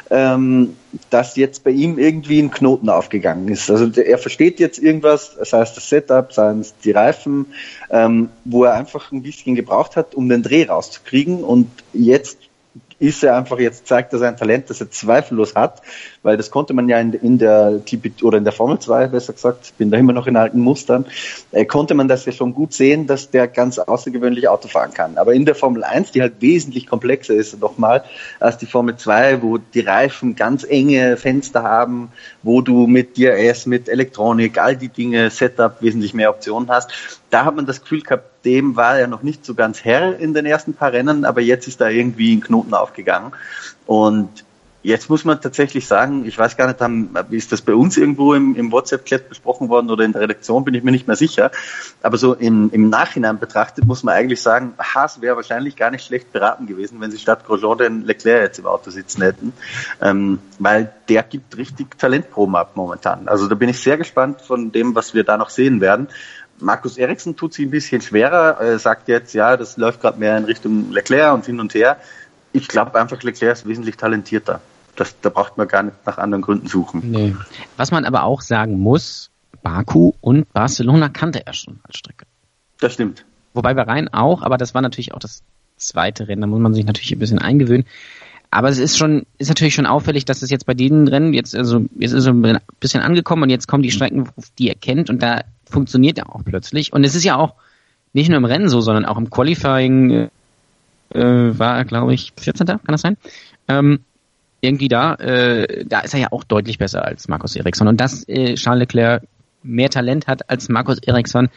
dass jetzt bei ihm irgendwie ein Knoten aufgegangen ist. Also er versteht jetzt irgendwas, sei es das Setup, seien es die Reifen, wo er einfach ein bisschen gebraucht hat, um den Dreh rauszukriegen und jetzt zeigt er sein Talent, das er zweifellos hat, weil das konnte man ja in der GP oder in der Formel 2, besser gesagt, bin da immer noch in alten Mustern, konnte man das ja schon gut sehen, dass der ganz außergewöhnlich Auto fahren kann. Aber in der Formel 1, die halt wesentlich komplexer ist nochmal als die Formel 2, wo die Reifen ganz enge Fenster haben, wo du mit DRS, mit Elektronik, all die Dinge, Setup, wesentlich mehr Optionen hast. Da hat man das Gefühl gehabt, dem war er noch nicht so ganz Herr in den ersten paar Rennen, aber jetzt ist da irgendwie ein Knoten aufgegangen. Und jetzt muss man tatsächlich sagen, ich weiß gar nicht, ist das bei uns irgendwo im WhatsApp-Chat besprochen worden oder in der Redaktion, bin ich mir nicht mehr sicher. Aber so im Nachhinein betrachtet muss man eigentlich sagen, Haas wäre wahrscheinlich gar nicht schlecht beraten gewesen, wenn sie statt Grosjean den Leclerc jetzt im Auto sitzen hätten. Weil der gibt richtig Talentproben ab momentan. Also da bin ich sehr gespannt von dem, was wir da noch sehen werden. Markus Ericsson tut sich ein bisschen schwerer, sagt jetzt, ja, das läuft gerade mehr in Richtung Leclerc und hin und her. Ich glaube einfach, Leclerc ist wesentlich talentierter. Da braucht man gar nicht nach anderen Gründen suchen. Nee. Was man aber auch sagen muss, Baku und Barcelona kannte er schon als Strecke. Das stimmt. Wobei Bahrain auch, aber das war natürlich auch das zweite Rennen, da muss man sich natürlich ein bisschen eingewöhnen. Aber es ist natürlich schon auffällig, dass es jetzt bei den Rennen jetzt ist er ein bisschen angekommen und jetzt kommen die Strecken, die er kennt und da funktioniert er auch plötzlich. Und es ist ja auch nicht nur im Rennen so, sondern auch im Qualifying war er, glaube ich, 14. Kann das sein? Irgendwie da ist er ja auch deutlich besser als Markus Ericsson. Und dass Charles Leclerc mehr Talent hat als Markus Ericsson,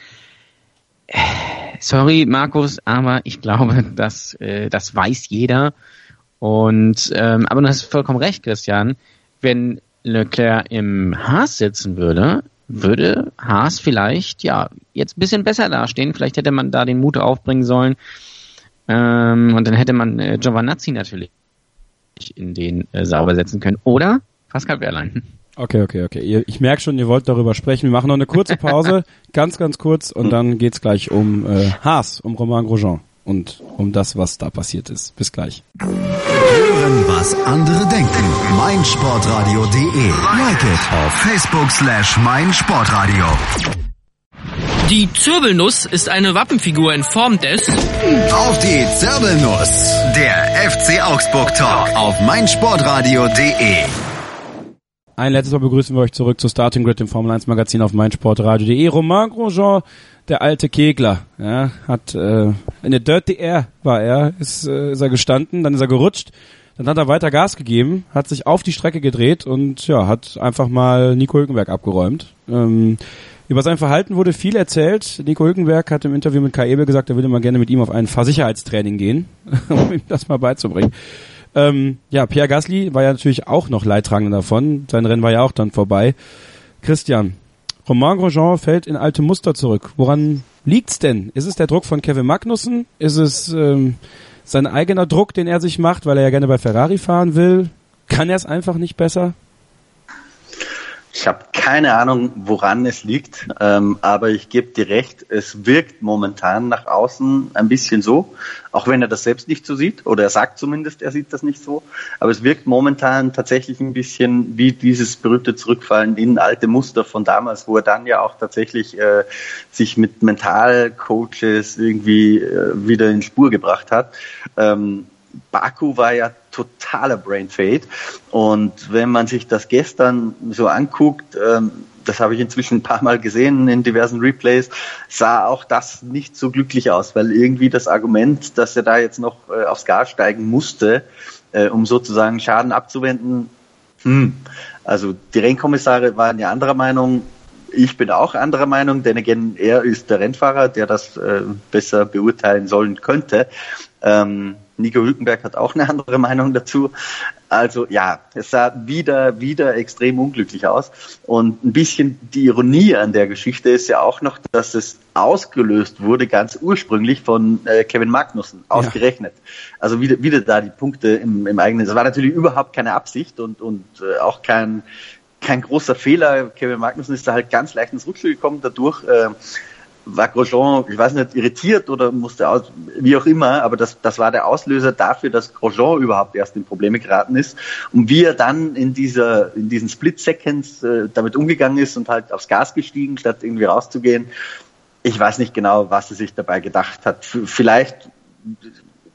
sorry Markus, aber ich glaube, das weiß jeder. Und aber du hast vollkommen recht, Christian. Wenn Leclerc im Haas sitzen würde Haas vielleicht jetzt ein bisschen besser dastehen. Vielleicht hätte man da den Mut aufbringen sollen. Und dann hätte man Giovinazzi natürlich in den sauber setzen können. Oder Pascal Wehrlein. Okay. Ich merke schon, ihr wollt darüber sprechen. Wir machen noch eine kurze Pause, ganz kurz, und dann geht's gleich um Haas, um Romain Grosjean und um das, was da passiert ist. Bis gleich. Hören, was andere denken. meinsportradio.de. Like it auf Facebook/meinsportradio. Die Zirbelnuss ist eine Wappenfigur in Form des... Auf die Zirbelnuss. Der FC Augsburg Talk auf meinsportradio.de. Ein letztes Mal begrüßen wir euch zurück zu Starting Grid, dem Formel 1 Magazin auf meinsportradio.de. Romain Grosjean, der alte Kegler, hat in der Dirty Air ist er gestanden, dann ist er gerutscht, dann hat er weiter Gas gegeben, hat sich auf die Strecke gedreht und hat einfach mal Nico Hülkenberg abgeräumt. Über sein Verhalten wurde viel erzählt. Nico Hülkenberg hat im Interview mit Kai Ebel gesagt, er würde mal gerne mit ihm auf ein Fahrsicherheitstraining gehen, um ihm das mal beizubringen. Pierre Gasly war ja natürlich auch noch Leidtragender davon. Sein Rennen war ja auch dann vorbei. Christian, Romain Grosjean fällt in alte Muster zurück. Woran liegt's denn? Ist es der Druck von Kevin Magnussen? Ist es sein eigener Druck, den er sich macht, weil er ja gerne bei Ferrari fahren will? Kann er es einfach nicht besser? Ich habe keine Ahnung, woran es liegt, aber ich gebe dir recht, es wirkt momentan nach außen ein bisschen so, auch wenn er das selbst nicht so sieht, oder er sagt zumindest, er sieht das nicht so, aber es wirkt momentan tatsächlich ein bisschen wie dieses berühmte Zurückfallen in alte Muster von damals, wo er dann ja auch tatsächlich sich mit Mentalcoaches irgendwie wieder in Spur gebracht hat. Baku war ja totaler Brain Fade und wenn man sich das gestern so anguckt, das habe ich inzwischen ein paar Mal gesehen in diversen Replays, sah auch das nicht so glücklich aus, weil irgendwie das Argument, dass er da jetzt noch aufs Gas steigen musste, um sozusagen Schaden abzuwenden, also die Rennkommissare waren ja anderer Meinung, ich bin auch anderer Meinung, denn again, er ist der Rennfahrer, der das besser beurteilen sollen könnte. Nico Hülkenberg hat auch eine andere Meinung dazu. Also ja, es sah wieder extrem unglücklich aus. Und ein bisschen die Ironie an der Geschichte ist ja auch noch, dass es ausgelöst wurde, ganz ursprünglich von Kevin Magnussen, ausgerechnet. Ja. Also wieder da die Punkte im eigenen. Das war natürlich überhaupt keine Absicht und auch kein großer Fehler. Kevin Magnussen ist da halt ganz leicht ins Rutschen gekommen. Dadurch war Grosjean, ich weiß nicht, irritiert oder musste wie auch immer, aber das war der Auslöser dafür, dass Grosjean überhaupt erst in Probleme geraten ist. Und wie er dann in diesen Split-Seconds damit umgegangen ist und halt aufs Gas gestiegen, statt irgendwie rauszugehen. Ich weiß nicht genau, was er sich dabei gedacht hat. Vielleicht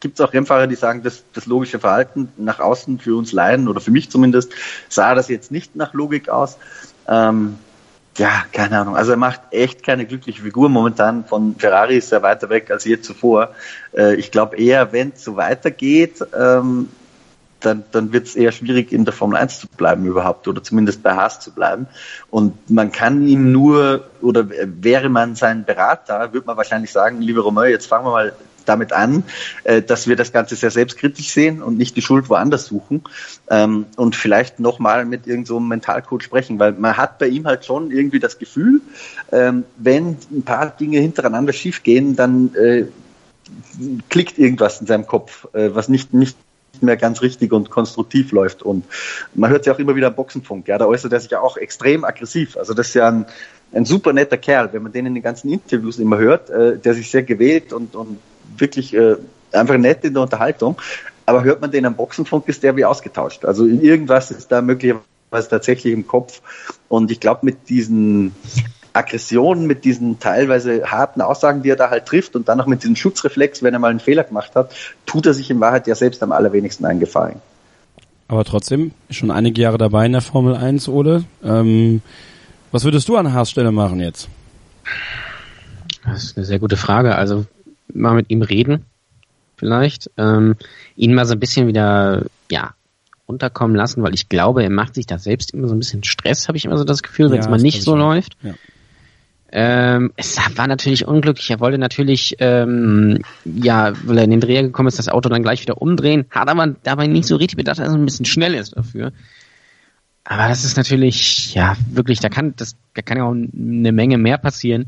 gibt es auch Rennfahrer, die sagen, dass das logische Verhalten nach außen für uns Laien oder für mich zumindest sah das jetzt nicht nach Logik aus. Ja, keine Ahnung. Also er macht echt keine glückliche Figur momentan. Von Ferrari ist er weiter weg als je zuvor. Ich glaube eher, wenn es so weitergeht, dann wird es eher schwierig, in der Formel 1 zu bleiben überhaupt oder zumindest bei Haas zu bleiben. Und man kann ihm nur, oder wäre man sein Berater, würde man wahrscheinlich sagen, lieber Romeo, jetzt fangen wir mal damit an, dass wir das Ganze sehr selbstkritisch sehen und nicht die Schuld woanders suchen und vielleicht nochmal mit irgend so einem Mentalcoach sprechen, weil man hat bei ihm halt schon irgendwie das Gefühl, wenn ein paar Dinge hintereinander schief gehen, dann klickt irgendwas in seinem Kopf, was nicht mehr ganz richtig und konstruktiv läuft. Und man hört ja auch immer wieder am Boxenfunk, ja, da äußert er sich ja auch extrem aggressiv. Also das ist ja ein super netter Kerl, wenn man den in den ganzen Interviews immer hört, der sich sehr gewählt und wirklich einfach nett in der Unterhaltung. Aber hört man den am Boxenfunk, ist der wie ausgetauscht. Also irgendwas ist da möglicherweise tatsächlich im Kopf. Und ich glaube, mit diesen Aggressionen, mit diesen teilweise harten Aussagen, die er da halt trifft und dann noch mit diesem Schutzreflex, wenn er mal einen Fehler gemacht hat, tut er sich in Wahrheit ja selbst am allerwenigsten einen Gefallen. Aber trotzdem, schon einige Jahre dabei in der Formel 1, Ole. Was würdest du an Haas Stelle machen jetzt? Das ist eine sehr gute Frage. Also mal mit ihm reden vielleicht. Ihn mal so ein bisschen wieder runterkommen lassen, weil ich glaube, er macht sich da selbst immer so ein bisschen Stress, habe ich immer so das Gefühl, wenn es mal nicht so läuft. Ja. Es war natürlich unglücklich. Er wollte natürlich, weil er in den Dreher gekommen ist, das Auto dann gleich wieder umdrehen, hat aber dabei nicht so richtig bedacht, dass er ein bisschen schnell ist dafür. Aber das ist natürlich, wirklich, da kann ja auch eine Menge mehr passieren.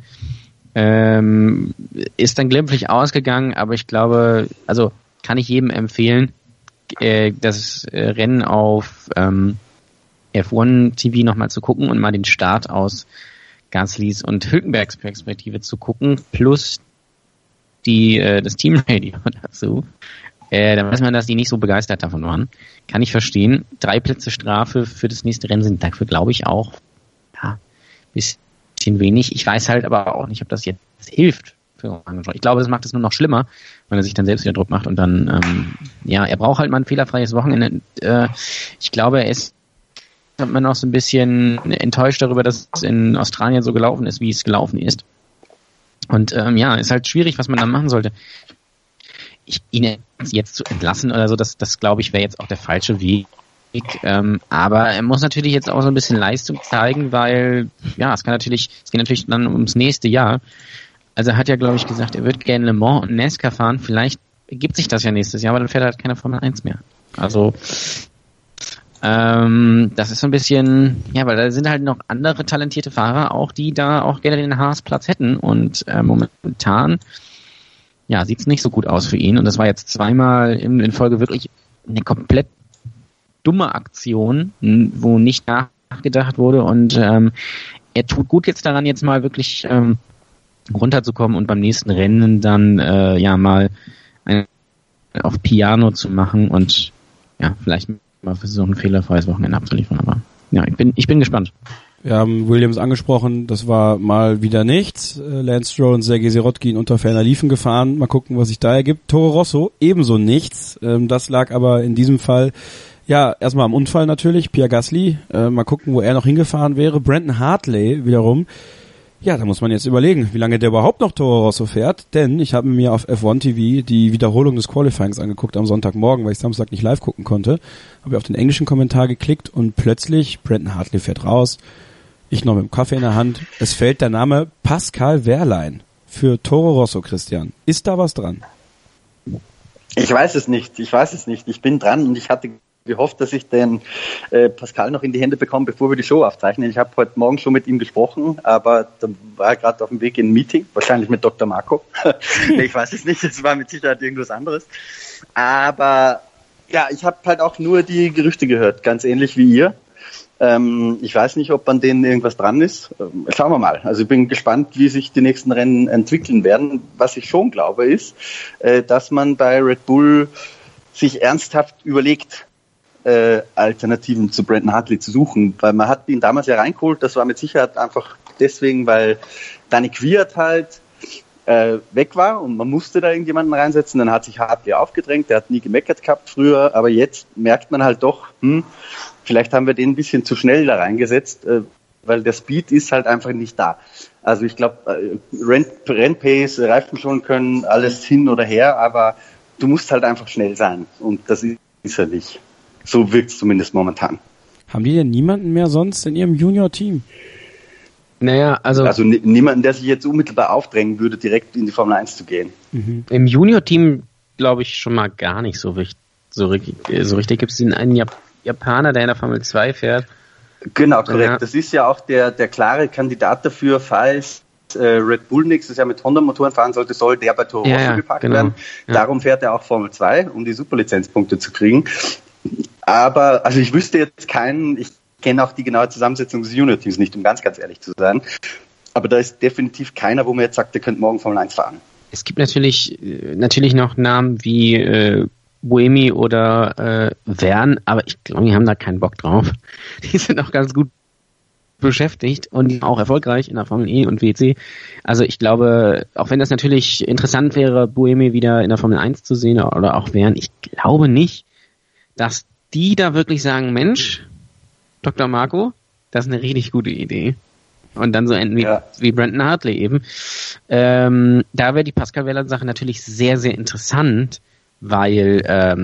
Ist dann glimpflich ausgegangen, aber ich glaube, also kann ich jedem empfehlen, das Rennen auf F1 TV nochmal zu gucken und mal den Start aus Gaslys und Hülkenbergs Perspektive zu gucken, plus das Teamradio dazu. Da weiß man, dass die nicht so begeistert davon waren. Kann ich verstehen. 3 Plätze Strafe für das nächste Rennen sind dafür, glaube ich, auch bisschen wenig. Ich weiß halt aber auch nicht, ob das jetzt hilft. Ich glaube, das macht es nur noch schlimmer, weil er sich dann selbst wieder Druck macht und dann, er braucht halt mal ein fehlerfreies Wochenende. Ich glaube, er ist man auch so ein bisschen enttäuscht darüber, dass es in Australien so gelaufen ist, wie es gelaufen ist. Und ist halt schwierig, was man dann machen sollte. Ihn jetzt zu entlassen oder so, das glaube ich, wäre jetzt auch der falsche Weg. Aber er muss natürlich jetzt auch so ein bisschen Leistung zeigen, weil es geht natürlich dann ums nächste Jahr. Also er hat ja, glaube ich, gesagt, er wird gerne Le Mans und NASCAR fahren. Vielleicht ergibt sich das ja nächstes Jahr, aber dann fährt er halt keine Formel 1 mehr. Also das ist so ein bisschen, weil da sind halt noch andere talentierte Fahrer auch, die da auch gerne den Haas-Platz hätten. Und momentan sieht's nicht so gut aus für ihn. Und das war jetzt zweimal in Folge wirklich eine komplett dumme Aktion, wo nicht nachgedacht wurde. Und er tut gut jetzt daran, jetzt mal wirklich runterzukommen und beim nächsten Rennen dann mal auf Piano zu machen und vielleicht mal versuchen, ein fehlerfreies Wochenende abzuliefern. Aber ich bin gespannt. Wir haben Williams angesprochen, das war mal wieder nichts. Lance Stroll und Sergei Sirotkin unter ferner Liefen gefahren. Mal gucken, was sich da ergibt. Toro Rosso ebenso nichts. Das lag aber in diesem Fall erstmal am Unfall natürlich. Pierre Gasly. Mal gucken, wo er noch hingefahren wäre. Brandon Hartley wiederum. Ja, da muss man jetzt überlegen, wie lange der überhaupt noch Toro Rosso fährt, denn ich habe mir auf F1 TV die Wiederholung des Qualifyings angeguckt am Sonntagmorgen, weil ich Samstag nicht live gucken konnte. Habe auf den englischen Kommentar geklickt und plötzlich Brandon Hartley fährt raus. Ich noch mit dem Kaffee in der Hand. Es fällt der Name Pascal Wehrlein für Toro Rosso, Christian. Ist da was dran? Ich weiß es nicht. Ich bin dran und ich hatte gehofft, dass ich den Pascal noch in die Hände bekomme, bevor wir die Show aufzeichnen. Ich habe heute Morgen schon mit ihm gesprochen, aber da war er gerade auf dem Weg in ein Meeting, wahrscheinlich mit Dr. Marco. Ich weiß es nicht, es war mit Sicherheit irgendwas anderes. Aber ich habe halt auch nur die Gerüchte gehört, ganz ähnlich wie ihr. Ich weiß nicht, ob an denen irgendwas dran ist. Schauen wir mal. Also ich bin gespannt, wie sich die nächsten Rennen entwickeln werden. Was ich schon glaube, ist, dass man bei Red Bull sich ernsthaft überlegt, Alternativen zu Brandon Hartley zu suchen, weil man hat ihn damals ja reingeholt, das war mit Sicherheit einfach deswegen, weil Danny Kvyat halt weg war und man musste da irgendjemanden reinsetzen. Dann hat sich Hartley aufgedrängt, der hat nie gemeckert gehabt früher, aber jetzt merkt man halt doch, vielleicht haben wir den ein bisschen zu schnell da reingesetzt, weil der Speed ist halt einfach nicht da. Also ich glaube, Rennpace, Reifen schon können, alles hin oder her, aber du musst halt einfach schnell sein und das ist er nicht. So wirkt es zumindest momentan. Haben die denn niemanden mehr sonst in ihrem Junior-Team? Naja, also niemanden, der sich jetzt unmittelbar aufdrängen würde, direkt in die Formel 1 zu gehen. Mhm. Im Junior-Team glaube ich schon mal gar nicht so richtig. So richtig gibt es einen Japaner, der in der Formel 2 fährt. Genau, korrekt. Ja. Das ist ja auch der klare Kandidat dafür, falls Red Bull nächstes Jahr mit Honda-Motoren fahren sollte, soll der bei Toro Rosso geparkt werden. Ja. Darum fährt er auch Formel 2, um die Superlizenzpunkte zu kriegen. Aber, also ich wüsste jetzt keinen, ich kenne auch die genaue Zusammensetzung des Junior-Teams nicht, um ganz, ganz ehrlich zu sein. Aber da ist definitiv keiner, wo man jetzt sagt, der könnte morgen Formel 1 fahren. Es gibt natürlich noch Namen wie Buemi oder Vern, aber ich glaube, die haben da keinen Bock drauf. Die sind auch ganz gut beschäftigt und auch erfolgreich in der Formel E und WEC. Also ich glaube, auch wenn das natürlich interessant wäre, Buemi wieder in der Formel 1 zu sehen oder auch Vern, ich glaube nicht, dass die da wirklich sagen, Mensch, Dr. Marco, das ist eine richtig gute Idee. Und dann so enden wie Brandon Hartley eben. Da wäre die Pascal Wehrlein-Sache natürlich sehr, sehr interessant, weil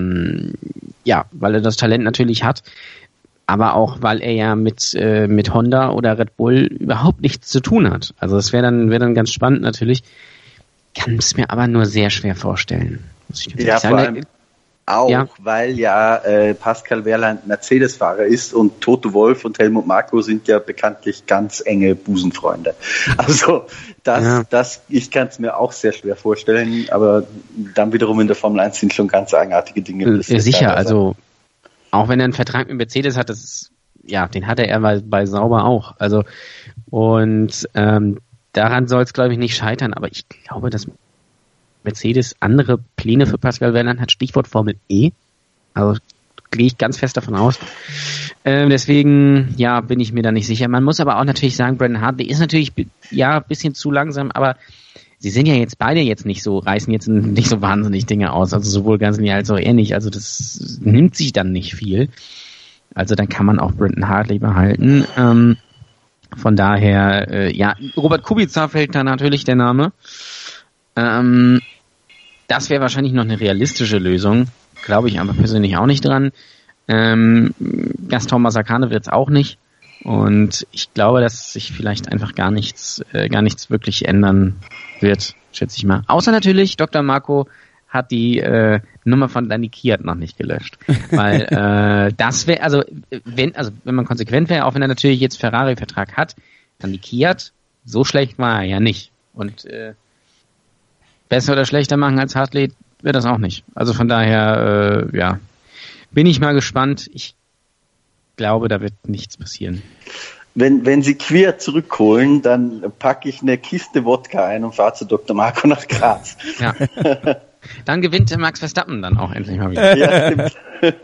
er das Talent natürlich hat, aber auch, weil er ja mit Honda oder Red Bull überhaupt nichts zu tun hat. Also das wäre dann ganz spannend natürlich. Kann es mir aber nur sehr schwer vorstellen, muss ich sagen. Vor allem weil Pascal Wehrlein Mercedes-Fahrer ist und Toto Wolff und Helmut Marko sind ja bekanntlich ganz enge Busenfreunde. Also ich kann es mir auch sehr schwer vorstellen, aber dann wiederum in der Formel 1 sind schon ganz eigenartige Dinge. Sicher, also auch wenn er einen Vertrag mit Mercedes hat, den hatte er bei Sauber auch. Also und daran soll es, glaube ich, nicht scheitern, aber ich glaube, dass Mercedes andere Pläne für Pascal Wehrlein hat, Stichwort Formel E. Also gehe ich ganz fest davon aus. Deswegen, bin ich mir da nicht sicher. Man muss aber auch natürlich sagen, Brandon Hartley ist natürlich ein bisschen zu langsam, aber sie sind ja jetzt beide reißen jetzt nicht so wahnsinnig Dinge aus. Also sowohl Gasly als auch er nicht. Also das nimmt sich dann nicht viel. Also dann kann man auch Brandon Hartley behalten. Von daher, Robert Kubica fällt da natürlich der Name. Das wäre wahrscheinlich noch eine realistische Lösung. Glaube ich aber persönlich auch nicht dran. Gaston Mazzarcane wird es auch nicht. Und ich glaube, dass sich vielleicht einfach gar nichts wirklich ändern wird, schätze ich mal. Außer natürlich, Dr. Marco hat die Nummer von Danny Kiat noch nicht gelöscht. Weil das wäre, wenn man konsequent wäre, auch wenn er natürlich jetzt Ferrari-Vertrag hat, Danny Kiat, so schlecht war er ja nicht. Und besser oder schlechter machen als Hartley wird das auch nicht. Also von daher, bin ich mal gespannt. Ich glaube, da wird nichts passieren. Wenn sie Quer zurückholen, dann packe ich eine Kiste Wodka ein und fahre zu Dr. Marco nach Graz. Ja. Dann gewinnt Max Verstappen dann auch endlich mal wieder. Ja, stimmt.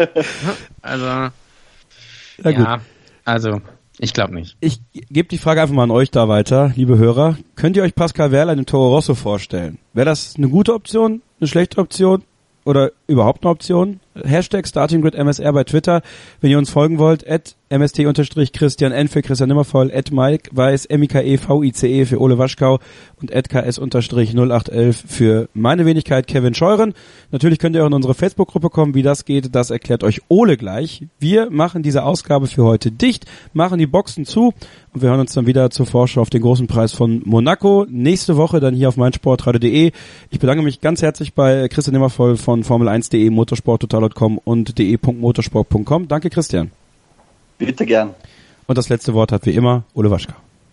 Also, ich glaube nicht. Ich gebe die Frage einfach mal an euch da weiter, liebe Hörer. Könnt ihr euch Pascal Wehrlein in Toro Rosso vorstellen? Wäre das eine gute Option, eine schlechte Option oder überhaupt eine Option? Hashtag StartingGridMSR bei Twitter, wenn ihr uns folgen wollt, @MST_Christian N für Christian Nimmervoll, @Mike Weiß, MIKE_VICE für Ole Waschkau und @KS_0811 für meine Wenigkeit Kevin Scheuren. Natürlich könnt ihr auch in unsere Facebook-Gruppe kommen, wie das geht, das erklärt euch Ole gleich. Wir machen diese Ausgabe für heute dicht, machen die Boxen zu und wir hören uns dann wieder zur Vorschau auf den großen Preis von Monaco. Nächste Woche dann hier auf meinsportradio.de. Ich bedanke mich ganz herzlich bei Christian Nimmervoll von Formel1.de, motorsporttotal.com und de.motorsport.com. Danke, Christian. Bitte gern. Und das letzte Wort hat wie immer Ole Waschkau.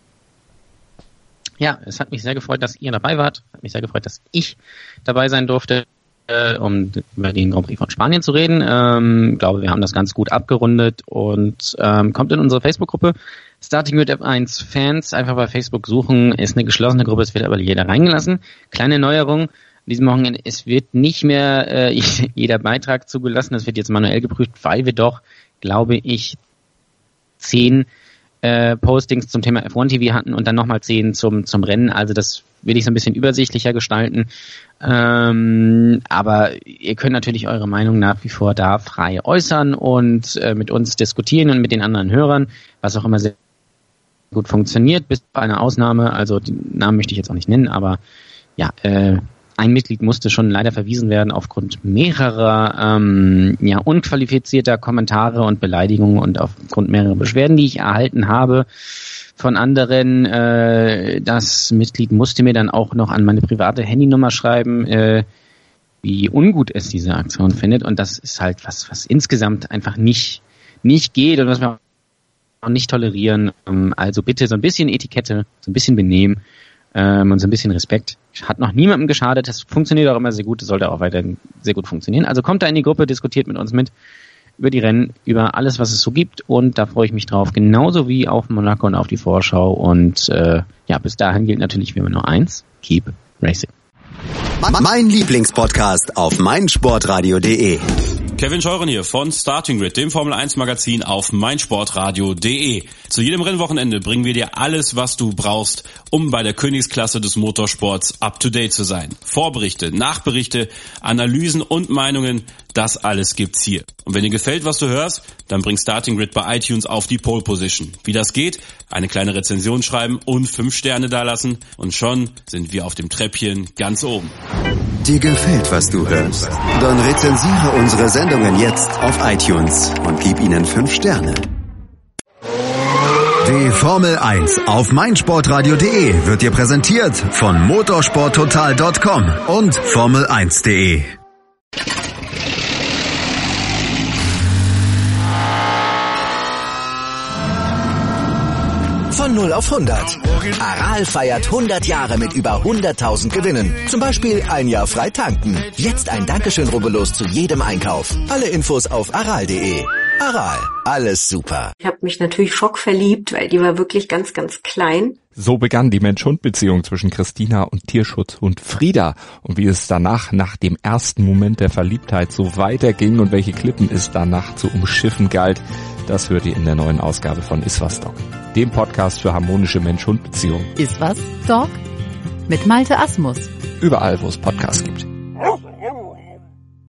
Ja, es hat mich sehr gefreut, dass ihr dabei wart. Es hat mich sehr gefreut, dass ich dabei sein durfte, um über den Grand Prix von Spanien zu reden. Ich glaube, wir haben das ganz gut abgerundet und kommt in unsere Facebook-Gruppe Starting Grid F1 Fans. Einfach bei Facebook suchen. Ist eine geschlossene Gruppe, es wird aber jeder reingelassen. Kleine Neuerung an diesem Wochenende, es wird nicht mehr jeder Beitrag zugelassen. Das wird jetzt manuell geprüft, weil wir doch, glaube ich, 10 Postings zum Thema F1 TV hatten und dann nochmal 10 zum Rennen. Also das will ich so ein bisschen übersichtlicher gestalten. Aber ihr könnt natürlich eure Meinung nach wie vor da frei äußern und mit uns diskutieren und mit den anderen Hörern, was auch immer sehr gut funktioniert, bis bei einer Ausnahme. Also den Namen möchte ich jetzt auch nicht nennen, aber ja, ein Mitglied musste schon leider verwiesen werden aufgrund mehrerer unqualifizierter Kommentare und Beleidigungen und aufgrund mehrerer Beschwerden, die ich erhalten habe von anderen. Das Mitglied musste mir dann auch noch an meine private Handynummer schreiben, wie ungut es diese Aktion findet. Und das ist halt was insgesamt einfach nicht geht und was wir auch nicht tolerieren. Also bitte so ein bisschen Etikette, so ein bisschen Benehmen. Und so ein bisschen Respekt. Hat noch niemandem geschadet, das funktioniert auch immer sehr gut, das sollte auch weiterhin sehr gut funktionieren. Also kommt da in die Gruppe, diskutiert mit uns mit über die Rennen, über alles, was es so gibt und da freue ich mich drauf, genauso wie auf Monaco und auf die Vorschau und bis dahin gilt natürlich wie immer nur eins, keep racing. Mein Lieblingspodcast auf meinsportradio.de. Kevin Scheuren hier von Starting Grid, dem Formel 1 Magazin auf meinsportradio.de. Zu jedem Rennwochenende bringen wir dir alles, was du brauchst, um bei der Königsklasse des Motorsports up to date zu sein. Vorberichte, Nachberichte, Analysen und Meinungen, das alles gibt's hier. Und wenn dir gefällt, was du hörst, dann bring Starting Grid bei iTunes auf die Pole Position. Wie das geht? Eine kleine Rezension schreiben und 5 Sterne dalassen und schon sind wir auf dem Treppchen ganz oben. Dir gefällt, was du hörst? Dann rezensiere unsere Sendungen jetzt auf iTunes und gib ihnen 5 Sterne. Die Formel 1 auf meinsportradio.de wird dir präsentiert von motorsporttotal.com und Formel1.de. Von 0 auf 100. Aral feiert 100 Jahre mit über 100.000 Gewinnen. Zum Beispiel ein Jahr frei tanken. Jetzt ein Dankeschön, rubbellos zu jedem Einkauf. Alle Infos auf aral.de. Aral, alles super. Ich habe mich natürlich schockverliebt, weil die war wirklich ganz, ganz klein. So begann die Mensch-Hund-Beziehung zwischen Christina und Tierschutzhund Frieda. Und wie es danach, nach dem ersten Moment der Verliebtheit, so weiterging und welche Klippen es danach zu umschiffen galt, das hört ihr in der neuen Ausgabe von Iswas Dog, dem Podcast für harmonische Mensch-Hund-Beziehungen. Iswas Dog? Mit Malte Asmus. Überall, wo es Podcasts gibt.